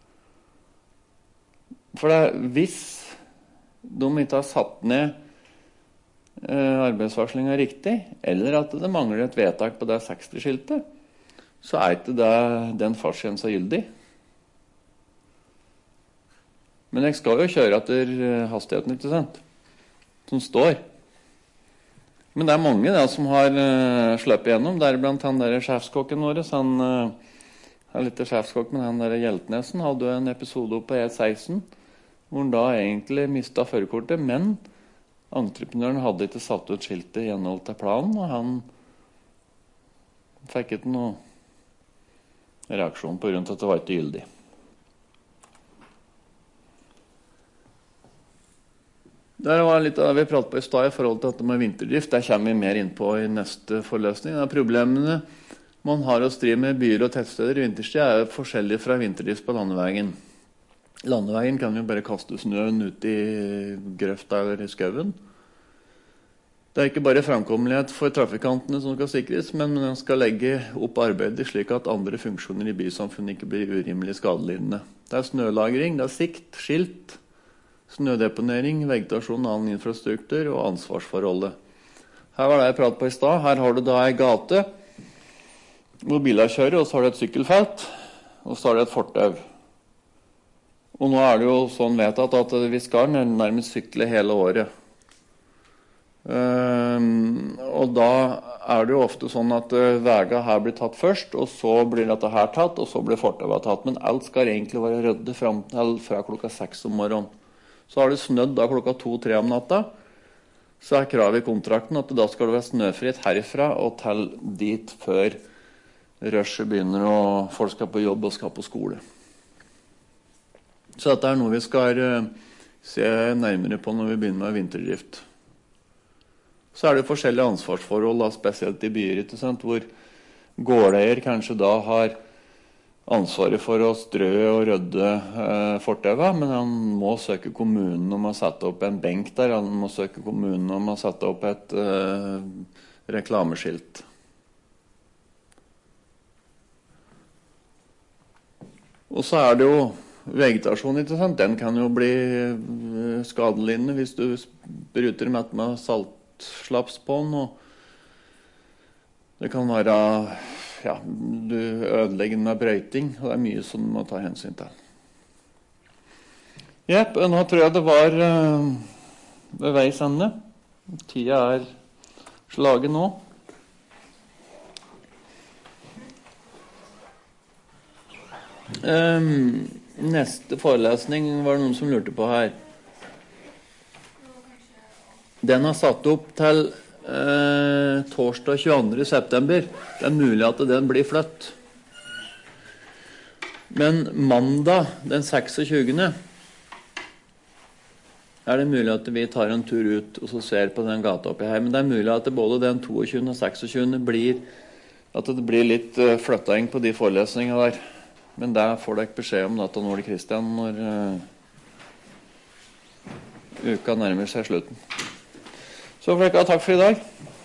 For det, hvis de ikke har satt ned eh, arbeidsvarslinga riktig, eller at det mangler et vedtak på det seksti-skiltet, så er ikke det den fartsgrensa gyldig. Men jeg skal jo kjøre etter hastigheten, ikke sant? Som står. Men det er mange da, som har uh, sløpet gjennom. Det er blant han der sjefskokken vår. Han uh, er litt sjefskokk, men han der Hjeltnesen hadde en episode på E seksten, hvor han da egentlig mistet førerkortet, men entreprenøren hadde ikke satt ut skiltet i henhold til planen, og han fikk ikke noe reaksjon på rundt at det var ikke gyldig. Det var litt av det vi pratet på i stad i forhold til dette med vinterdrift. Det kommer vi mer inn på i neste forelesning. Det er problemene man har å stri med byer og tettsteder i vinterstid er forskjellige fra vinterdrift på landeveien. Landeveien kan jo bare kaste snøen ut i grøfta eller i skauen. Det er ikke bare framkommelighet for trafikantene som skal sikres, men man skal legge opp arbeidet slik at andre funksjoner i bysamfunnet ikke blir urimelig skadelidende. Det er snølagring, det er sikt, skilt, snødeponering, vegetasjon, annen infrastruktur og ansvarsforholdet. Her var det jeg pratet på i stad. Her har du da en gate hvor biler kjører, og så har du et sykkelfelt, og så har du et fortau. Og nå er det jo sånn vedtatt at vi skal nærmest sykle hele året. Um, og da er det jo ofte sånn at uh, vega her blir tatt først, og så blir dette her tatt, og så blir fortauet tatt. Men alt skal egentlig være ryddet frem til fra klokka seks om morgenen. Så har det snødd da klokka to-tre om natta, så er kravet i kontrakten at da skal det være snøfritt herifra og til dit før rushet begynner og folk skal på jobb og skal på skole. Så dette er noe vi skal uh, se nærmere på når vi begynner med vinterdrift. Så er det forskjellige ansvarsforhold, da, spesielt i byer, ikke sant, hvor gårdeier kanskje da har ansvaret for å strø og rydde eh, fortauet, men han må søke kommunen om å sette opp en benk der, han må søke kommunen om å sette opp et eh, reklameskilt. Og så er det jo vegetasjon, ikke sant? Den kan jo bli skadelidende hvis du bryter med med saltslaps på den, og det kan være ja, du ødelegger med brøyting, og det er mye som du må ta hensyn til. Jepp, nå tror jeg det var uh, ved veis ende. Tida er slaget nå. Um, neste forelesning var det noen som lurte på her. Den er satt opp til uh, torsdag tjueandre september. Det er mulig at den blir flytt. Men mandag den seksogtjugende er det mulig at vi tar en tur ut og så ser på den gata oppi her. Men det er mulig at det både den toogtjugende og seksogtjugende blir at det blir litt uh, flytting på de forelesningene der. Men der får dere beskjed om dette nå, Kristian, når uh, uka nærmer seg slutten. Så får dere ha takk for i dag.